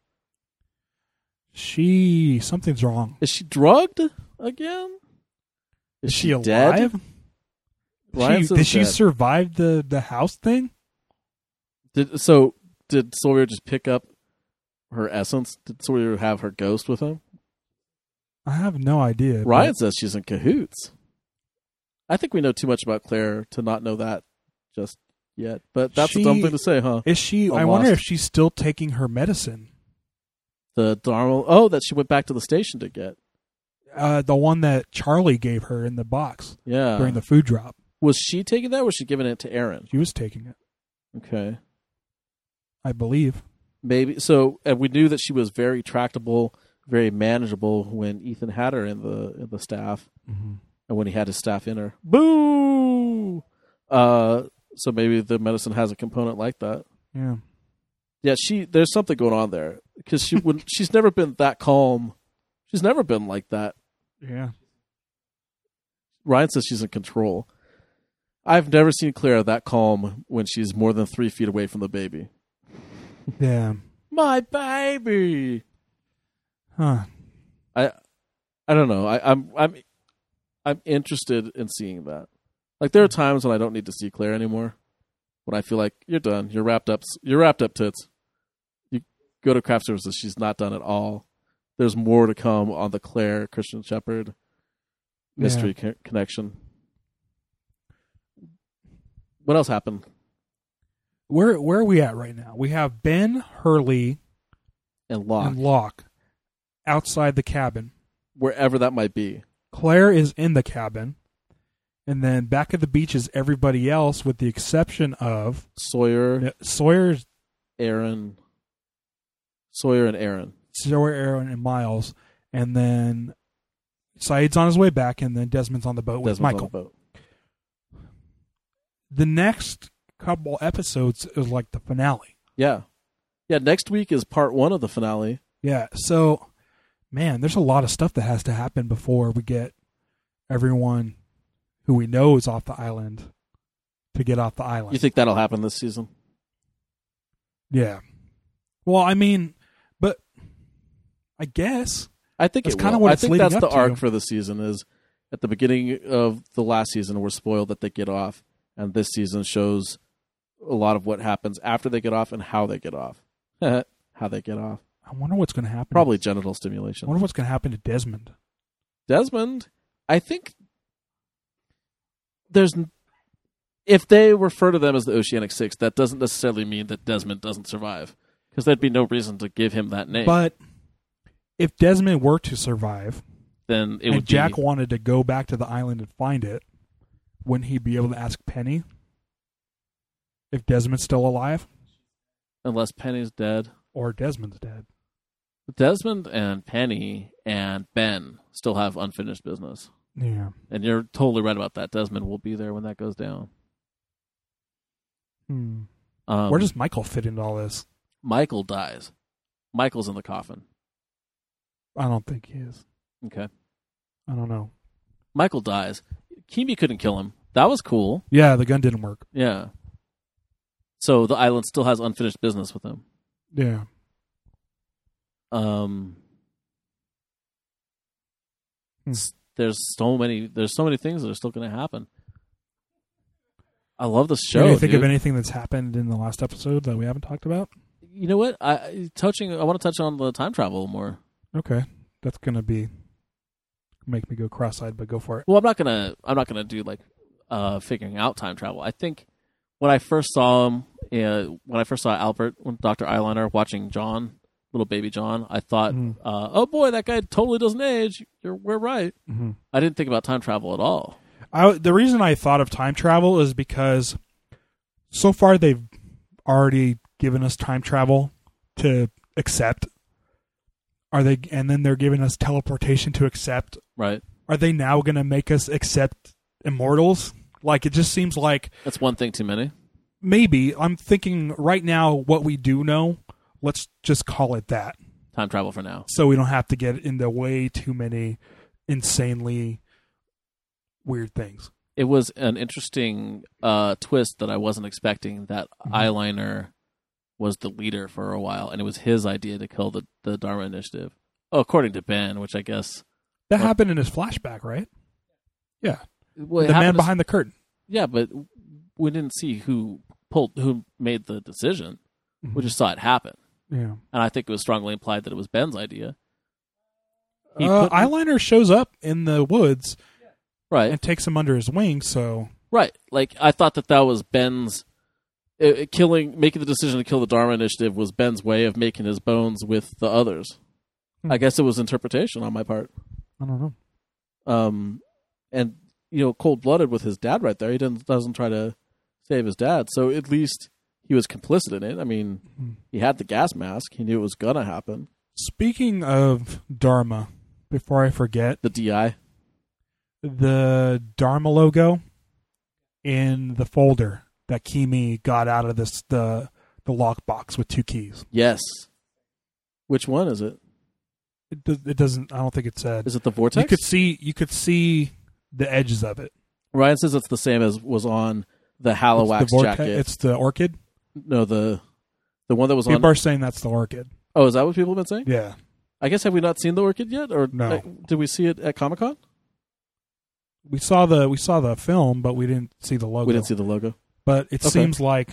She... Something's wrong. Is she drugged again? Is, is she, she alive? Dead? She, did she dead. survive the, the house thing? Did So, did Sawyer just pick up her essence? Did Sawyer have her ghost with him? I have no idea. Ryan says she's in cahoots. I think we know too much about Claire to not know that just yet. But that's she, a dumb thing to say, huh? Is she? I'm I wonder lost. if she's still taking her medicine. The Dharma... Oh, that she went back to the station to get. Uh, the one that Charlie gave her in the box. Yeah. During the food drop. Was she taking that or was she giving it to Aaron? She was taking it. Okay. I believe. Maybe. So, and we knew that she was very tractable, very manageable when Ethan had her in the in the staff. Mm-hmm. And when he had his staff in her, boo. Uh, so maybe the medicine has a component like that. Yeah. Yeah, she. There's something going on there because she would. She's never been that calm. She's never been like that. Yeah. Ryan says she's in control. I've never seen Clara that calm when she's more than three feet away from the baby. Yeah. My baby. Huh. I. I don't know. I, I'm. I'm. I'm interested in seeing that. Like there are times when I don't need to see Claire anymore. When I feel like you're done, you're wrapped up, you're wrapped up, tits. You go to craft services, she's not done at all. There's more to come on the Claire Christian Shepherd mystery yeah. co- connection. What else happened? Where where are we at right now? We have Ben, Hurley, and Locke, and Locke outside the cabin, wherever that might be. Claire is in the cabin. And then back at the beach is everybody else, with the exception of Sawyer, uh, Sawyer's, Aaron, Sawyer and Aaron, Sawyer, Aaron, and Miles. And then Saeed's on his way back, and then Desmond's on the boat with Desmond's Michael. On the, boat. The next couple episodes is like the finale. Yeah, yeah. Next week is part one of the finale. Yeah. So, man, there's a lot of stuff that has to happen before we get everyone who we know is off the island to get off the island. You think that'll happen this season? Yeah. Well, I mean, but I guess I think that's it kind of will. what I it's think leading that's up the to. arc for the season. Is at the beginning of the last season, we're spoiled that they get off, and this season shows a lot of what happens after they get off and how they get off. How they get off. I wonder what's going to happen. Probably genital stimulation. I wonder what's going to happen to Desmond. Desmond, I think. There's, if they refer to them as the Oceanic Six, that doesn't necessarily mean that Desmond doesn't survive, because there'd be no reason to give him that name. But if Desmond were to survive, then it and would Jack be, wanted to go back to the island and find it, wouldn't he be able to ask Penny if Desmond's still alive? Unless Penny's dead. Or Desmond's dead. Desmond and Penny and Ben still have unfinished business. Yeah. And you're totally right about that. Desmond will be there when that goes down. Hmm. Um, Where does Michael fit into all this? Michael dies. Michael's in the coffin. I don't think he is. Okay. I don't know. Michael dies. Kimi couldn't kill him. That was cool. Yeah, the gun didn't work. Yeah. So the island still has unfinished business with him. Yeah. Um. Hmm. There's so many. There's so many things that are still going to happen. I love this show. Can you think dude. of anything that's happened in the last episode that we haven't talked about? You know what? I touching. I want to touch on the time travel more. Okay, that's gonna be make me go cross-eyed, but go for it. Well, I'm not gonna. I'm not gonna do like uh, figuring out time travel. I think when I first saw him, uh, when I first saw Albert, when Doctor Eyeliner watching John, little baby John, I thought, Mm-hmm. uh, "Oh boy, that guy totally doesn't age." You're, we're right. Mm-hmm. I didn't think about time travel at all. I, the reason I thought of time travel is because so far they've already given us time travel to accept. Are they? And then they're giving us teleportation to accept. Right. Are they now going to make us accept immortals? Like, it just seems like That's one thing too many. maybe. I'm thinking right now what we do know, let's just call it that. Time travel for now. So we don't have to get into way too many insanely weird things. It was an interesting uh, twist that I wasn't expecting, that Mhm. Eyeliner was the leader for a while, and it was his idea to kill the, the Dharma Initiative. Oh, according to Ben, which I guess... That What? happened in his flashback, right? Yeah. Well, it The man happened to- behind the curtain. Yeah, but we didn't see who pulled, who made the decision. We just saw it happen. Yeah. And I think it was strongly implied that it was Ben's idea. He Uh, put- Eyeliner shows up in the woods Right. and takes him under his wing, so... Right. Like, I thought that that was Ben's... Uh, killing, making the decision to kill the Dharma Initiative was Ben's way of making his bones with the others. Hmm. I guess it was interpretation on my part. I don't know. Um, and, you know, cold-blooded with his dad right there. He doesn't, doesn't try to save his dad. So at least he was complicit in it. I mean, Hmm. he had the gas mask. He knew it was going to happen. Speaking of Dharma, before I forget, The D I. the Dharma logo in the folder that Kimi got out of this the the lockbox with two keys. Yes. Which one is it? It, do- it doesn't. I don't think it said. Is it the Vortex? You could see. You could see the edges of it. Ryan says it's the same as was on the It's Halowax the vortex- jacket. It's the orchid. No, the the one that was People on. are saying that's the orchid. Oh, is that what people have been saying? Yeah. I guess have we not seen the orchid yet, or No. uh, did we see it at Comic Con? We saw the we saw the film, but we didn't see the logo. We didn't see the logo. But it Okay. seems like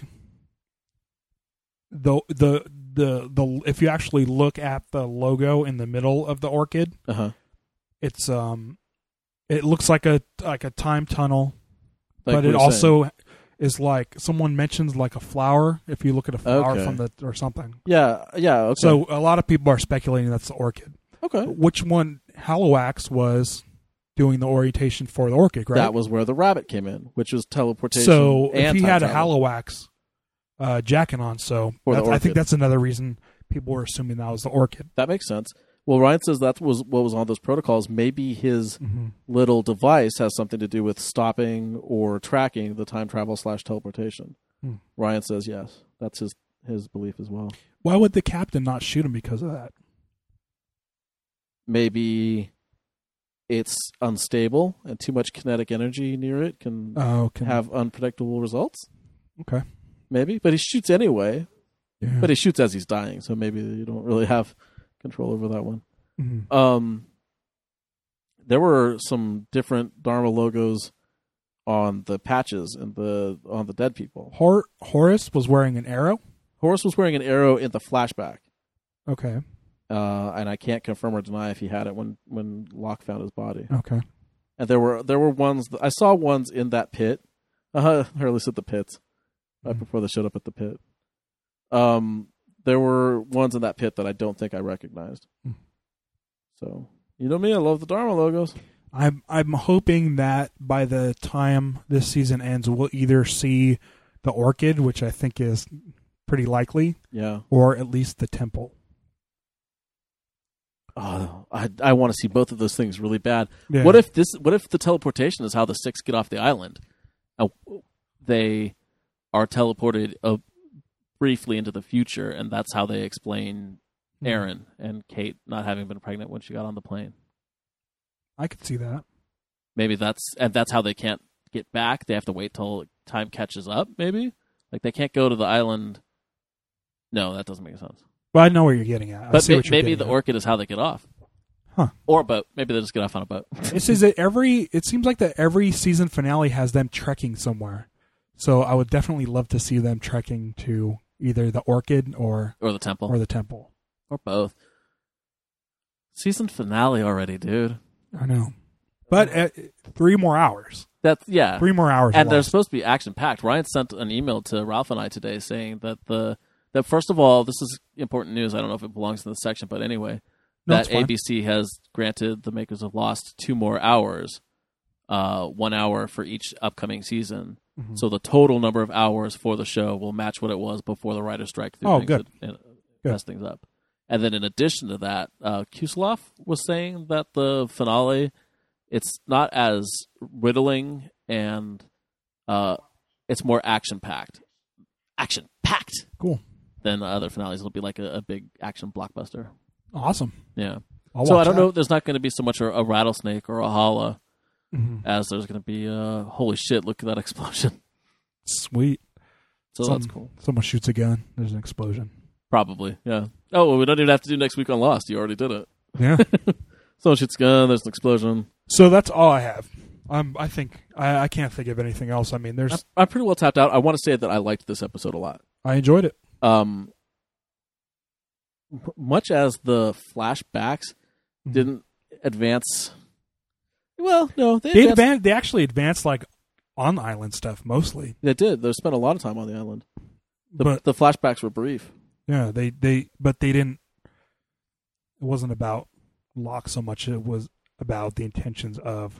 the the the the if you actually look at the logo in the middle of the orchid, Uh huh. it's um it looks like a like a time tunnel, Like but we it were also saying. is like someone mentions like a flower if you look at a flower Okay. from the or something. Yeah, yeah. Okay. So a lot of people are speculating that's the orchid. okay, Which one Halowax was doing the orientation for the orchid, right? that was where the rabbit came in, which was teleportation. So if and he time had a travel. Halowax uh, jacket on, so For the that's, I think orchid. that's another reason people were assuming that was the orchid. That makes sense. Well, Ryan says that was what was on those protocols. Maybe his Mm-hmm. little device has something to do with stopping or tracking the time travel slash teleportation. Hmm. Ryan says yes. That's his his belief as well. Why would the captain not shoot him because of that? Maybe it's unstable and too much kinetic energy near it can Oh, can have unpredictable results. okay. Maybe, but he shoots anyway. Yeah. But he shoots as he's dying, so maybe you don't really have control over that one. Mhm. Um, there were some different Dharma logos on the patches and the on the dead people. Hor- Horace was wearing an arrow. Horus was wearing an arrow in the flashback, Okay. uh, and I can't confirm or deny if he had it when, when Locke found his body. Okay. And there were there were ones I saw ones in that pit, uh, or at least at the pits, right Mhm. before they showed up at the pit. Um, there were ones in that pit that I don't think I recognized. Mm. So you know me, I love the Dharma logos. I'm I'm hoping that by the time this season ends, we'll either see the orchid, which I think is pretty likely, Yeah. or at least the temple. Oh, I I want to see both of those things really bad. Yeah. What if this? What if the teleportation is how the six get off the island? Uh, they are teleported uh, briefly into the future, and that's how they explain Hmm. Aaron and Kate not having been pregnant when she got on the plane. I could see that. Maybe that's and that's how they can't get back. They have to wait till time catches up. Maybe like they can't go to the island. No, that doesn't make sense. Well, I know where you're getting at. I But see may- what you're maybe getting the at. orchid is how they get off. Huh. Or a boat. Maybe they just get off on a boat. This is it. Every it seems like that every season finale has them trekking somewhere. So I would definitely love to see them trekking to either the orchid or Or the temple. or the temple. Or both. Season finale already, dude. I know, but uh, three more hours. That's yeah. Three more hours. And they're lost. supposed to be action packed. Ryan sent an email to Ralph and I today saying that the that first of all, this is important news. I don't know if it belongs in this section, but anyway, No, that it's fine. A B C has granted the makers of Lost two more hours, uh, one hour for each upcoming season. Mhm. So the total number of hours for the show will match what it was before the writer's strike. threw Oh, things good. and, and Good. messed things up. And then in addition to that, uh, Kuseloff was saying that the finale, it's not as riddling and uh, it's more action packed, action packed Cool. than the other finales. It'll be like a, a big action blockbuster. Awesome. Yeah. I'll so I watch don't that. know. There's not going to be so much a, a rattlesnake or a holla Mhm. as there's going to be. Uh, holy shit! Look at that explosion. Sweet. So Some- that's cool. Someone shoots a gun. There's an explosion. Probably. Yeah. Oh, well, we don't even have to do next week on Lost. You already did it. Yeah. Someone shoots a gun. There's an explosion. So that's all I have. Um, I think I, I can't think of anything else. I mean, there's I'm, I'm pretty well tapped out. I want to say that I liked this episode a lot. I enjoyed it. Um, m- much as the flashbacks Mhm. didn't advance. Well, no, they They advanced. advan- They actually advanced like on island stuff mostly, They did. They spent a lot of time on the island. The, but the flashbacks were brief. yeah, they they but they didn't. It wasn't about Locke so much. It was about the intentions of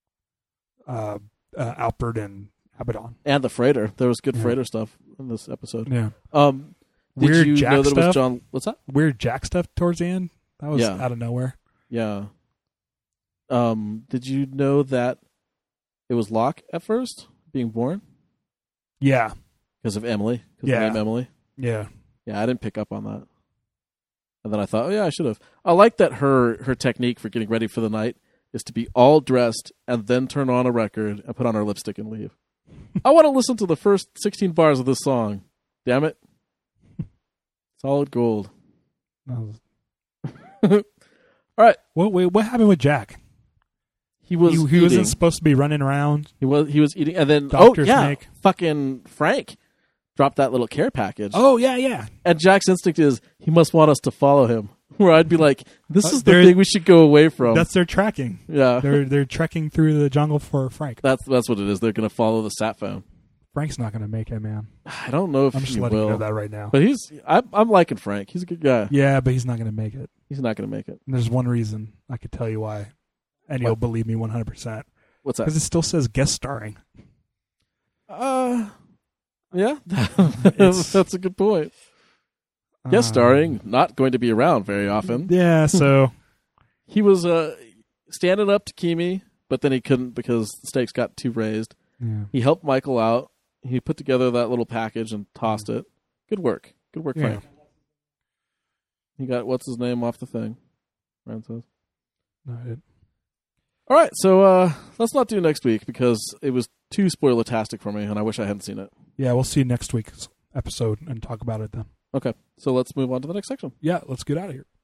uh, uh Alfred and Abaddon. And the freighter. There was good Yeah. freighter stuff in this episode. Yeah, Um, did Weird you Jack know that it was stuff? John? What's that? weird Jack stuff towards the end. That was Yeah. out of nowhere. Yeah. um, did you know that it was Locke at first being born Yeah. because of Emily? Because Yeah. of the name Emily. Yeah. Yeah, I didn't pick up on that. And then I thought, oh yeah, I should have. I like that her her technique for getting ready for the night is to be all dressed and then turn on a record and put on her lipstick and leave. I want to listen to the first sixteen bars of this song. Damn it. Solid gold. That was- All right. What, wait, what happened with Jack? He was he, he eating. wasn't supposed to be running around. He was he was eating and then Doctor's oh yeah, Nick. fucking Frank dropped that little care package. Oh, yeah, yeah. And Jack's instinct is he must want us to follow him. Where I'd be like, this Uh, is the there- thing we should go away from. That's their tracking. yeah. They're they're trekking through the jungle for Frank. That's that's what it is. They're going to follow the sat phone. Frank's not going to make it, man. I don't know if I'm just he letting will. you know that right now. But he's I'm, I'm liking Frank. He's a good guy. Yeah, but he's not going to make it. He's not going to make it. And there's one reason I could tell you why, and What? you'll believe me one hundred percent. What's that? Because it still says guest starring. Uh, yeah, It's- that's a good point. Guest Um, starring, not going to be around very often. Yeah, so He was uh, standing up to Kimi, but then he couldn't because the stakes got too raised. yeah. He helped Michael out. He put together that little package and tossed it. Good work. Good work, Yeah. Frank. He got what's his name off the thing. Ryan says. No, it, All right, so uh, let's not do next week because it was too spoiler-tastic for me, and I wish I hadn't seen it. yeah, we'll see you next week's episode and talk about it then. Okay, so let's move on to the next section. Yeah, let's get out of here.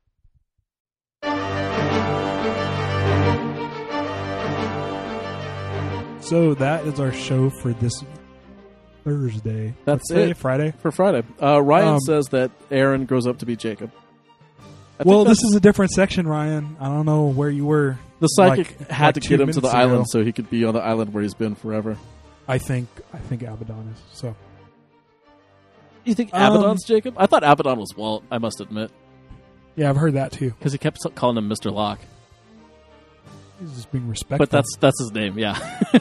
So that is our show for this Thursday. That's What's today? it. Friday. For Friday, uh, Ryan Um, says that Aaron grows up to be Jacob. I think Well, this that's- is a different section, Ryan. I don't know where you were. the psychic like- had like to two get him to the minutes island ago. so he could be on the island where he's been forever. I think I think Abaddon is. So You think Um, Abaddon's Jacob? I thought Abaddon was Walt, I must admit, yeah, I've heard that too. because he kept calling him Mister Locke. He's just being respectful. But that's that's his name, yeah.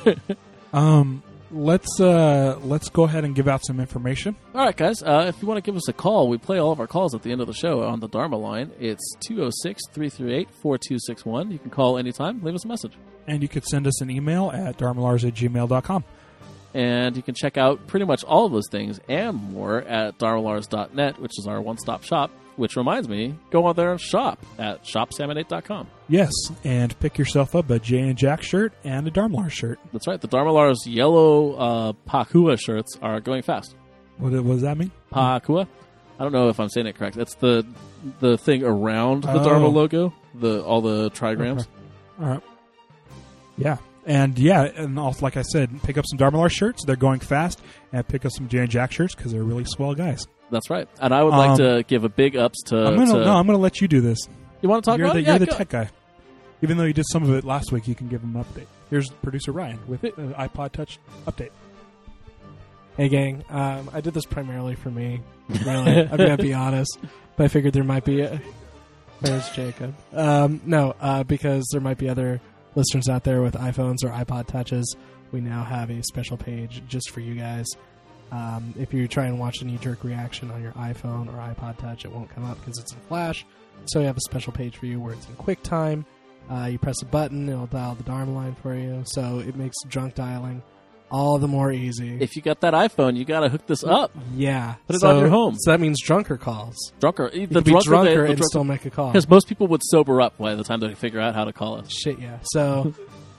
um. Let's uh let's go ahead and give out some information. All right, guys. Uh, if you want to give us a call, we play all of our calls at the end of the show on the Dharma line. It's two oh six, three three eight, four two six one. You can call anytime. Leave us a message. And you could send us an email at dharmalars at gmail dot com. And you can check out pretty much all of those things and more at dharmalars dot net, which is our one-stop shop. Which reminds me, go on there and shop at shop salmon eight dot com. Yes, and pick yourself up a Jay and Jack shirt and a Dharmalars shirt. That's right. The Dharmalars yellow uh, Pakua shirts are going fast. What, what does that mean? Pakua? I don't know if I'm saying it correct. It's the the thing around the Oh. Dharma logo, the all the trigrams. Okay. All right. Yeah. And yeah, and also, like I said, pick up some Dharmalars shirts. They're going fast. And pick up some Jay and Jack shirts because they're really swell guys. That's right. And I would like Um, to give a big ups to. I'm gonna to- no, I'm gonna let you do this. you want to talk you're about the it? you're Yeah, the go. tech guy. Even though you did some of it last week, you can give him an update. Here's producer Ryan with the iPod Touch update. Hey, gang. Um, I did this primarily for me. Really, I'm gonna be honest, but I figured there might be. A, there's Jacob. Um, no, uh, because there might be other listeners out there with iPhones or iPod Touches. We now have a special page just for you guys. Um, if you try and watch a knee-jerk reaction on your iPhone or iPod Touch, it won't come up because it's in Flash. So we have a special page for you where it's in QuickTime. Uh, you press a button, it'll dial the Dharma line for you. So it makes drunk dialing all the more easy. If you got that iPhone, you got to hook this up. Yeah. Put it so, on your home. So that means drunker calls. Drunker. You The could be drunker, drunker they, the and drunker, still make a call. because most people would sober up by the time they figure out how to call us. Shit, yeah. So,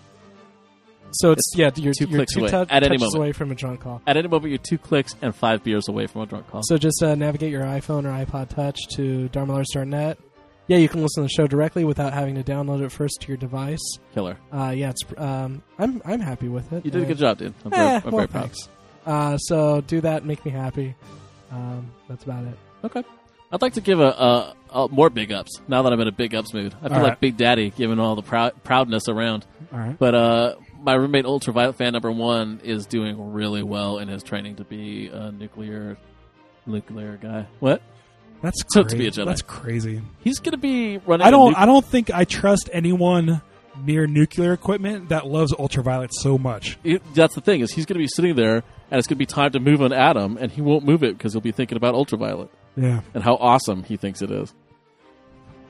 so it's, yeah, you're two you're clicks two away, tou- at any touches moment. away from a drunk call. At any moment, you're two clicks and five beers away from a drunk call. So just uh, navigate your iPhone or iPod Touch to dharmalars dot net. Yeah, you can listen to the show directly without having to download it first to your device. Killer. Uh, yeah, it's um, I'm I'm happy with it. You did a Uh, good job, dude. I'm Eh, very, I'm well, very proud. thanks. Uh, so do that, make me happy. Um, that's about it. Okay. I'd like to give a, a, a more big ups now that I'm in a big ups mood. I feel All like right. Big Daddy giving all the proud, proudness around. All right. But uh, my roommate, Ultraviolet fan number one, is doing really well in his training to be a nuclear nuclear guy. What? That's So crazy. to be a Jedi. That's crazy. He's going to be running. I a don't. nuc- I don't think I trust anyone near nuclear equipment that loves ultraviolet so much. It, that's the thing is he's going to be sitting there, and it's going to be time to move an atom, and he won't move it because he'll be thinking about ultraviolet Yeah. and how awesome he thinks it is.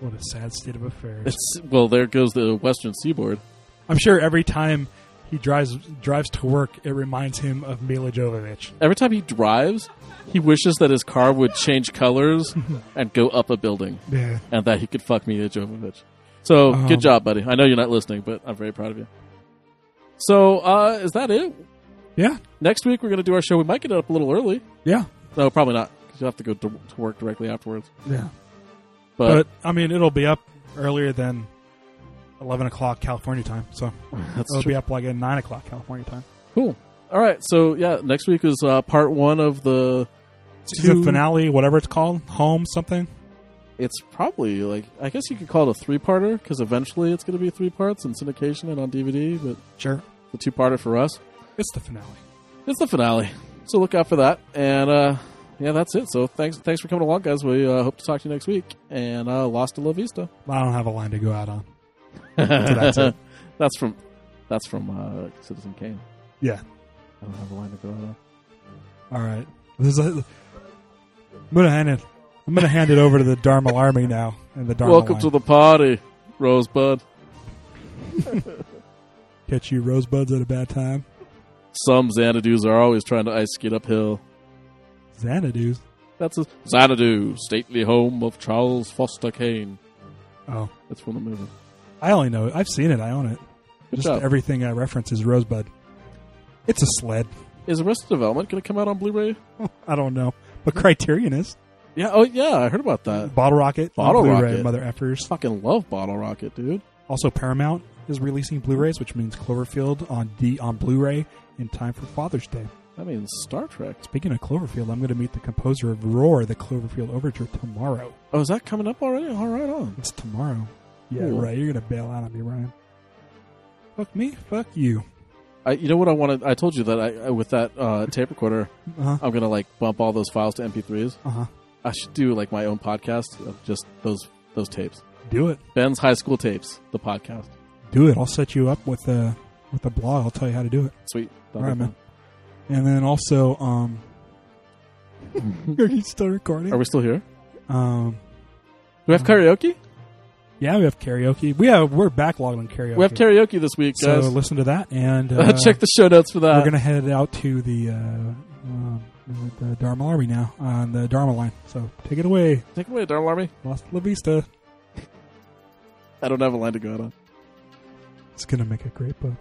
What a sad state of affairs. It's, well, there goes the Western Seaboard. I'm sure every time he drives drives to work, it reminds him of Mila Jovovich. Every time he drives, he wishes that his car would change colors and go up a building, Yeah. and that he could fuck Mila Jovovich. So, Um, good job, buddy. I know you're not listening, but I'm very proud of you. So, uh, is that it? Yeah. Next week, we're going to do our show. We might get it up a little early. Yeah. No, probably not, because you'll have to go to, to work directly afterwards. Yeah. But, But, I mean, it'll be up earlier than eleven o'clock California time. So that's it'll true. be up like at nine o'clock California time. Cool. All right. So, yeah, next week is uh, part one of the Season two- finale, whatever it's called. Home something. It's probably, like, I guess you could call it a three-parter, because eventually it's going to be three parts in syndication and on D V D, but Sure. the two-parter for us. It's the finale. It's the finale. So look out for that. And, uh, yeah, that's it. So thanks thanks for coming along, guys. We uh, hope to talk to you next week. And uh, lost to La Vista. I don't have a line to go out on. So that's it. That's from, that's from uh, Citizen Kane. Yeah. I don't have a line to go out on. All right. This is a, I'm gonna hand it. I'm gonna hand it over to the Dharma Army now. And the Dharma Welcome line. to the party, Rosebud. Catch you rosebuds at a bad time. Some Xanadu's are always trying to ice skate uphill. Xanadu's. That's a Xanadu, stately home of Charles Foster Kane. Oh, That's from the movie. I only know it. I've seen it. I own it. Good Just job. everything I reference is Rosebud. It's a sled. Is Arrested Development going to come out on Blu-ray? I don't know, but Criterion is Yeah. Oh, yeah. I heard about that. Bottle Rocket. on Bottle Blu-ray, Rocket. mother effers. Fucking love Bottle Rocket, dude. Also, Paramount is releasing Blu-rays, which means Cloverfield on D on Blu-ray in time for Father's Day. That means Star Trek. Speaking of Cloverfield, I'm going to meet the composer of Roar, the Cloverfield Overture, tomorrow. Oh, is that coming up already? All right, on. It's tomorrow. Yeah, Cool. right. You're going to bail out on me, Ryan. Fuck me. Fuck you. I, you know what I wanted? I told you that I, I with that uh, tape recorder, Uh-huh. I'm gonna like bump all those files to M P threes. Uh-huh. I should do like my own podcast of just those those tapes. Do it. Ben's High School Tapes, the podcast. Do it. I'll set you up with a, with a blog. I'll tell you how to do it. Sweet. All right, man. And then also, um... are you still recording? Are we still here? Um... Do we have karaoke? Yeah, we have karaoke. We have we're backlogged on karaoke. We have karaoke this week, So guys. listen to that, and uh, Check the show notes for that. we're gonna head out to the uh, um, the, the Dharma Army now on the Dharma line. So take it away, Take it away, Darnell Army. Hasta La Vista. I don't have a line to go out on. It's gonna make a great book.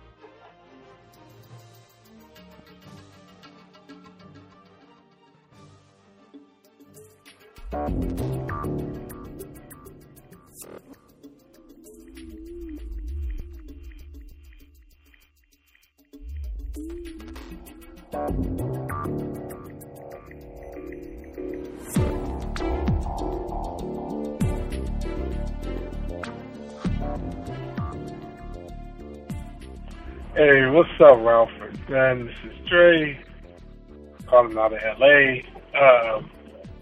Hey, what's up, Ralphie? Man, this is Dre, calling out of L A. Um,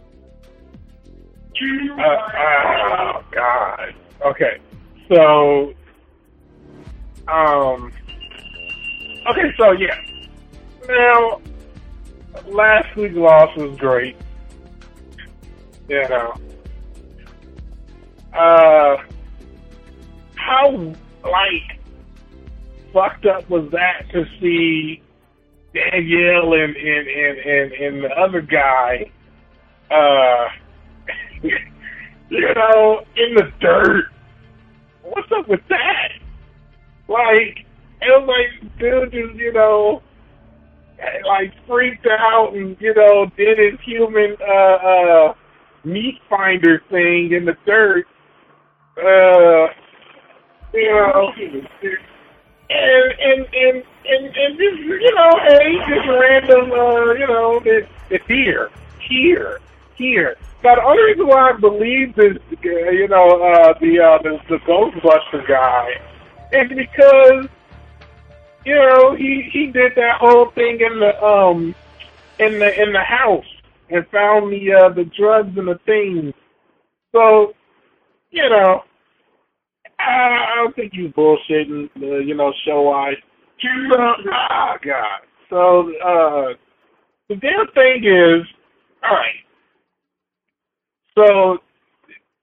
uh, uh, oh, God. Okay, so, um, okay, so, yeah. Now, last week's loss was great. You know. Uh, how, like, fucked up was that to see Danielle and and, and, and, and the other guy, uh, you know, in the dirt? What's up with that? Like, it was like, dude, just, you know, like freaked out and, you know, did his human uh, uh, meat finder thing in the dirt. Uh, you know, and and and and, and just, you know, hey, just random, uh, you know, it, it's here, here, here. Now the only reason why I believe this, uh, you know, uh, the, uh, the the Ghostbuster guy, is because, you know, he he did that whole thing in the um in the in the house and found the uh, the drugs and the things. So, you know, I, I don't think he's bullshitting, uh, you know, show wise. Ah, God. So, uh, the damn thing is, all right. So,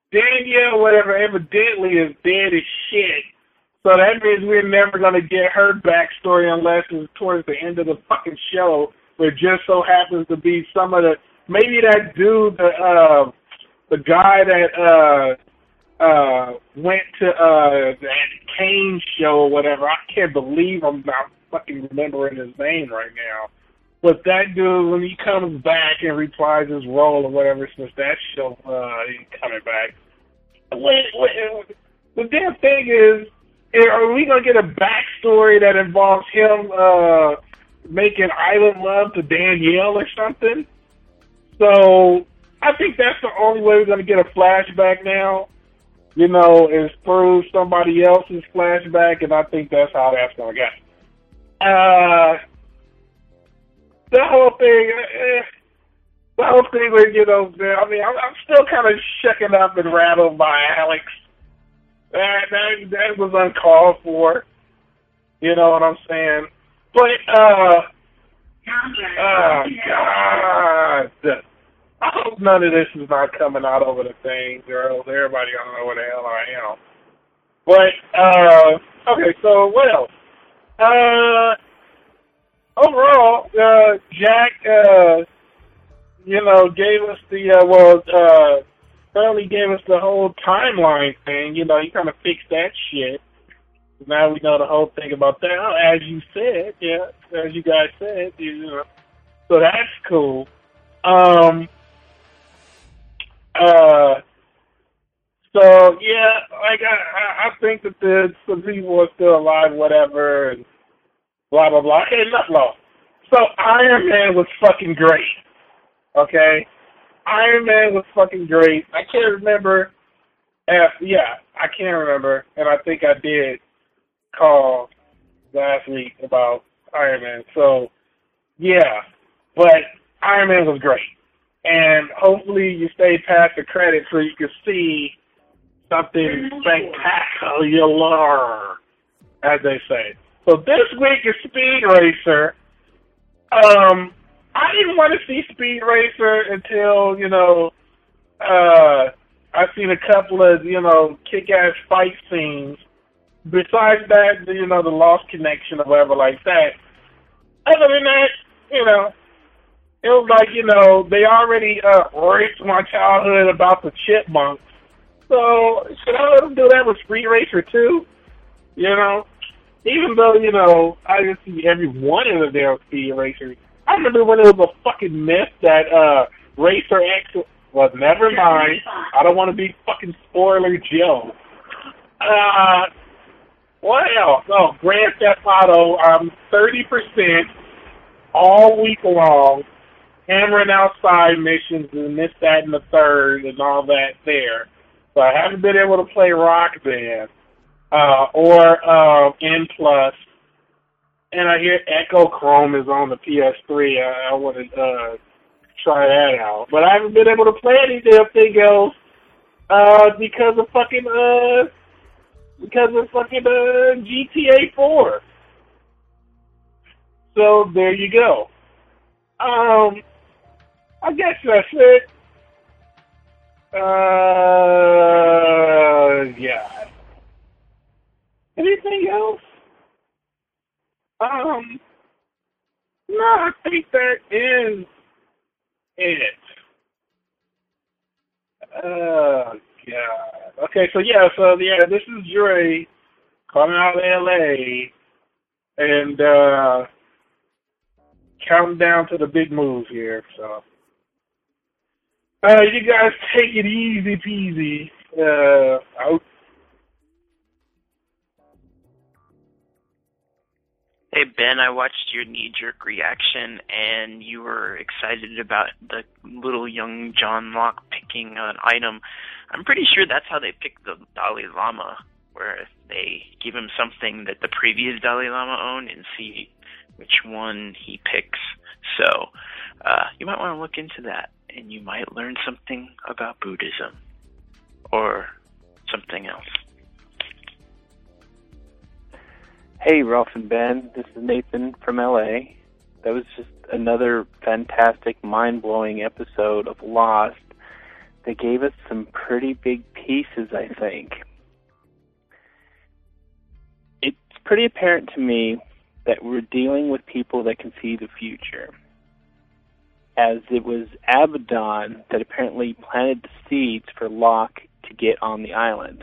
Danielle, whatever, evidently is dead as shit. So that means we're never going to get her backstory unless it's towards the end of the fucking show, where it just so happens to be some of the, maybe that dude, the, uh, the guy that, uh, uh, went to, uh, that Kane show or whatever. I can't believe I'm not fucking remembering his name right now. But that dude, when he comes back and replies his role or whatever, since that show, uh, he's coming back. Wait, wait, the damn thing is, are we going to get a backstory that involves him uh, making island love to Danielle or something? So I think that's the only way we're going to get a flashback now, you know, is through somebody else's flashback, and I think that's how that's going to go. Uh, the whole thing, uh, the whole thing with, you know, I mean, I'm, I'm still kind of shaken up and rattled by Alex. That, that that was uncalled for. You know what I'm saying? But, uh, oh, God. I hope none of this is not coming out over the thing, girls. Everybody gonna know where the hell I am. But, uh, okay, so what else? Uh, overall, uh, Jack, uh, you know, gave us the, uh, well, uh, Finally gave us the whole timeline thing. You know, he kind of fixed that shit. Now we know the whole thing about that. Oh, as you said, yeah, as you guys said, you know. So that's cool. Um. Uh. So yeah, like I, I think that the some people are still alive, whatever, and blah blah blah. Okay, enough law. So Iron Man was fucking great. Okay. Iron Man was fucking great. I can't remember. Uh, yeah, I can't remember, and I think I did call last week about Iron Man. So, yeah, but Iron Man was great, and hopefully you stay past the credits so you can see something spectacular, as they say. So this week is Speed Racer. Um. I didn't want to see Speed Racer until, you know, uh, I've seen a couple of, you know, kick-ass fight scenes. Besides that, you know, the Lost Connection or whatever like that. Other than that, you know, it was like, you know, they already uh, raped my childhood about the chipmunks. So, should I let them do that with Speed Racer too? You know? Even though, you know, I didn't see every one of the damn Speed Racers. I remember when it was a fucking myth that uh, Racer X was, never mind. I don't want to be fucking spoiler Joe. Uh, what else? Oh, Grand Theft Auto, um, thirty percent all week long, hammering out side missions and this, that, and the third and all that there. So I haven't been able to play Rock Band uh, or uh, N Plus. And I hear Echo Chrome is on the P S three. I, I want to uh, try that out. But I haven't been able to play any damn thing else uh, because of fucking, uh, because of fucking uh, G T A four. So there you go. Um, I guess that's it. Uh, yeah. Anything else? Um, no, I think that is it. Oh, God. Okay, so yeah, so yeah, this is Dre calling out of L A and uh, counting down to the big move here, so. Uh, you guys take it easy peasy. Uh, out. Hey, Ben, I watched your knee-jerk reaction, and you were excited about the little young John Locke picking an item. I'm pretty sure that's how they picked the Dalai Lama, where they give him something that the previous Dalai Lama owned and see which one he picks. So uh, you might want to look into that, and you might learn something about Buddhism or something else. Hey, Ralph and Ben, this is Nathan from L A. That was just another fantastic, mind-blowing episode of Lost that gave us some pretty big pieces, I think. It's pretty apparent to me that we're dealing with people that can see the future, as it was Abaddon that apparently planted the seeds for Locke to get on the island.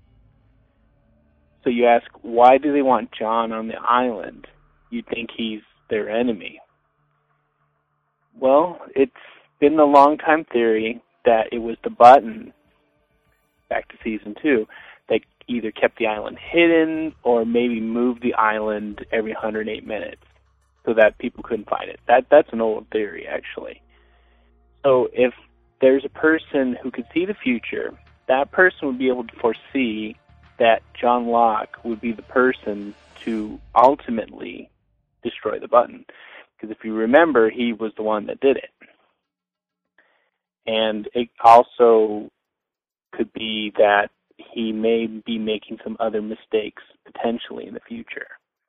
So you ask, why do they want John on the island? You'd think he's their enemy. Well, it's been a long-time theory that it was the button, back to season two, that either kept the island hidden or maybe moved the island every one hundred eight minutes so that people couldn't find it. That That's an old theory, actually. So if there's a person who could see the future, that person would be able to foresee that John Locke would be the person to ultimately destroy the button. Because if you remember, he was the one that did it. And it also could be that he may be making some other mistakes potentially in the future.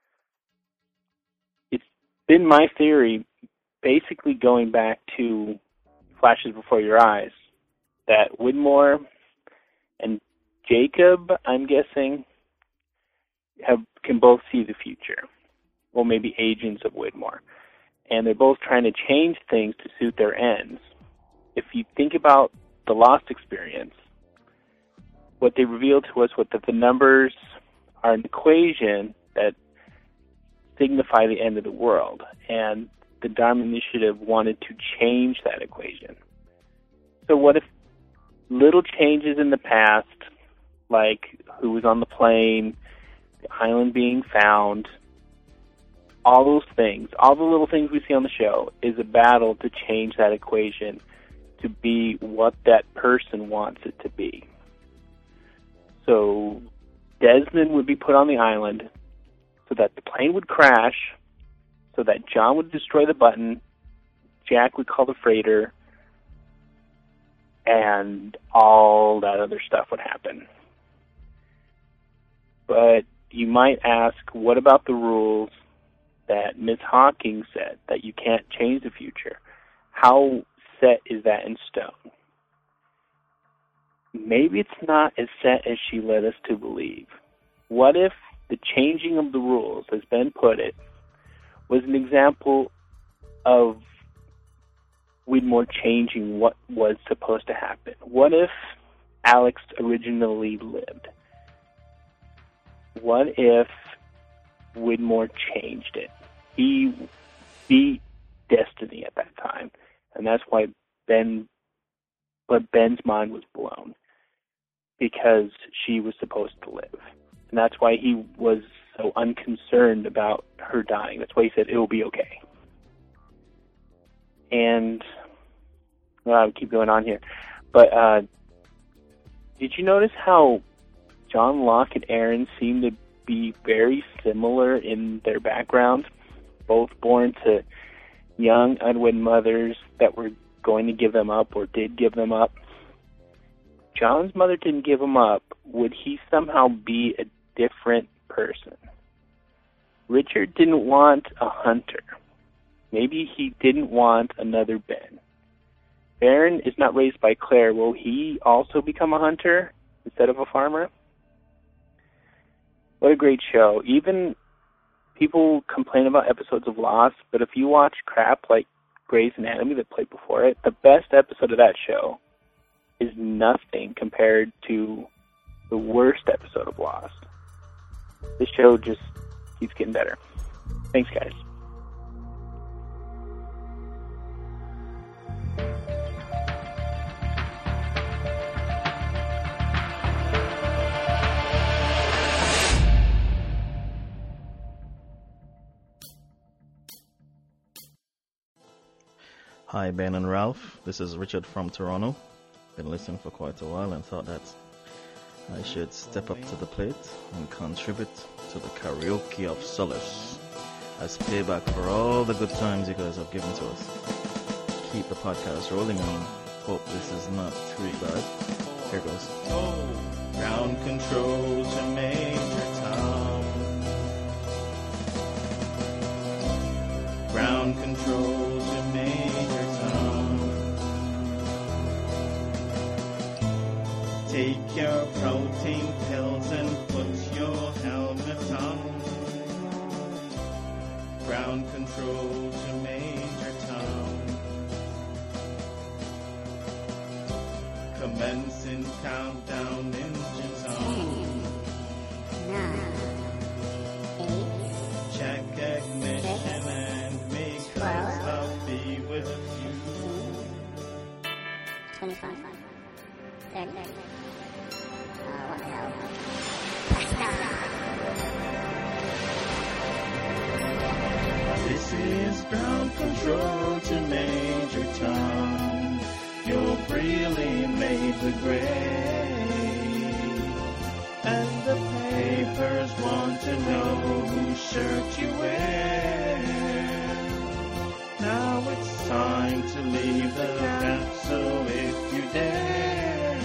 It's been my theory, basically going back to Flashes Before Your Eyes, that Widmore and Jacob, I'm guessing, have can both see the future. Well, maybe agents of Widmore. And they're both trying to change things to suit their ends. If you think about the Lost experience, what they revealed to us was that the numbers are an equation that signify the end of the world. And the Dharma Initiative wanted to change that equation. So what if little changes in the past, like who was on the plane, the island being found, all those things, all the little things we see on the show, is a battle to change that equation to be what that person wants it to be. So Desmond would be put on the island so that the plane would crash, so that John would destroy the button, Jack would call the freighter, and all that other stuff would happen. But you might ask, what about the rules that Miss Hawking said, that you can't change the future? How set is that in stone? Maybe it's not as set as she led us to believe. What if the changing of the rules, as Ben put it, was an example of Widmore changing what was supposed to happen? What if Alex originally lived? What if Widmore changed it? He beat Destiny at that time, and that's why Ben, but Ben's mind was blown, because she was supposed to live, and that's why he was so unconcerned about her dying. That's why he said it will be okay. And well, I'll keep going on here, but uh, did you notice how John Locke and Aaron seem to be very similar in their background, both born to young unwed mothers that were going to give them up or did give them up? John's mother didn't give him up. Would he somehow be a different person? Richard didn't want a hunter. Maybe he didn't want another Ben. Baron is not raised by Claire. Will he also become a hunter instead of a farmer? What a great show. Even people complain about episodes of Lost, but if you watch crap like Grey's Anatomy that played before it, the best episode of that show is nothing compared to the worst episode of Lost. This show just keeps getting better. Thanks, guys. Hi, Ben and Ralph. This is Richard from Toronto. Been listening for quite a while and thought that I should step up to the plate and contribute to the karaoke of solace as payback for all the good times you guys have given to us. Keep the podcast rolling and hope this is not too bad. Here goes. Oh, ground control to Major Tom. Ground control to Major Tom. Take your protein pills and put your helmet on. Ground control to Major Tom. Commencing countdown, engines on. Nine, eight, Check ignition six, and make twelve, us I'll be with you. twenty-five, thirty. Uh, what the hell? Basta! This is ground control to Major Tom. You've really made the grade. And the papers want to know whose shirt you wear. Now it's time to leave the camp, so if you dare.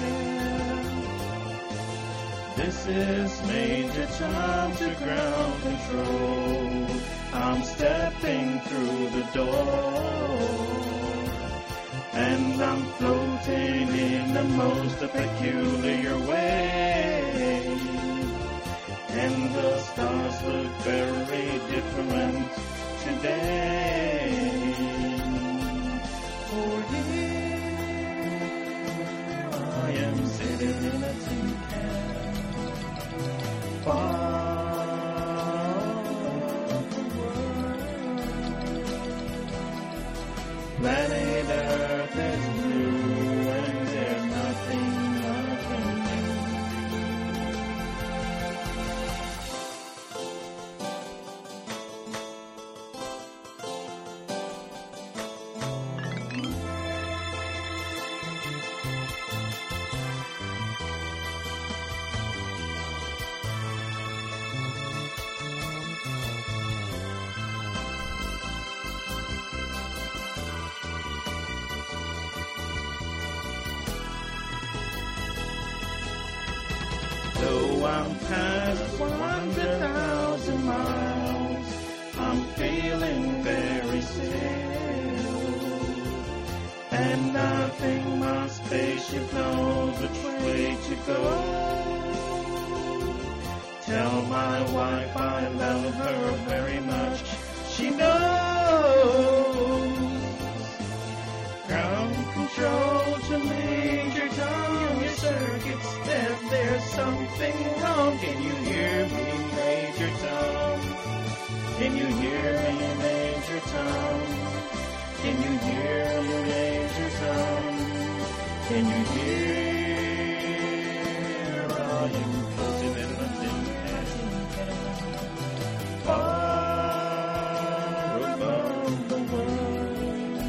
This is Major Tom to ground control. I'm stepping through the door. And I'm floating in the most peculiar way. And the stars look very different today. For here I am sitting in a tin can. Far from the world. Planet Earth is blue and there's nothing, nothing new. Though I'm past one hundred thousand miles, I'm feeling very still. And I think my spaceship knows which way to go. Tell my wife I love her very much. She knows. Ground control to Major Tom. Your circuit's dead. There's something wrong. Can you hear me, Major Tom? Can you hear me, Major Tom? Can you hear me, Major Tom? Can you hear? Are you floating in the tin can? Far above the world.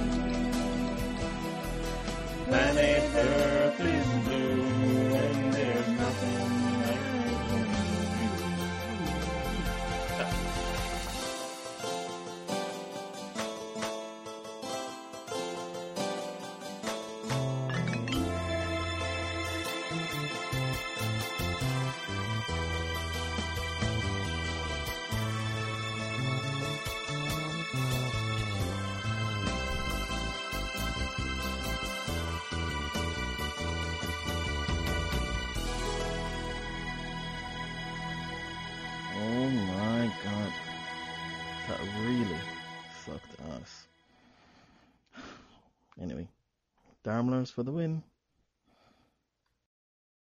Planet Earth is blue and there's nothing I can Oh my god. That really sucked ass. Anyway, Daimlers for the win.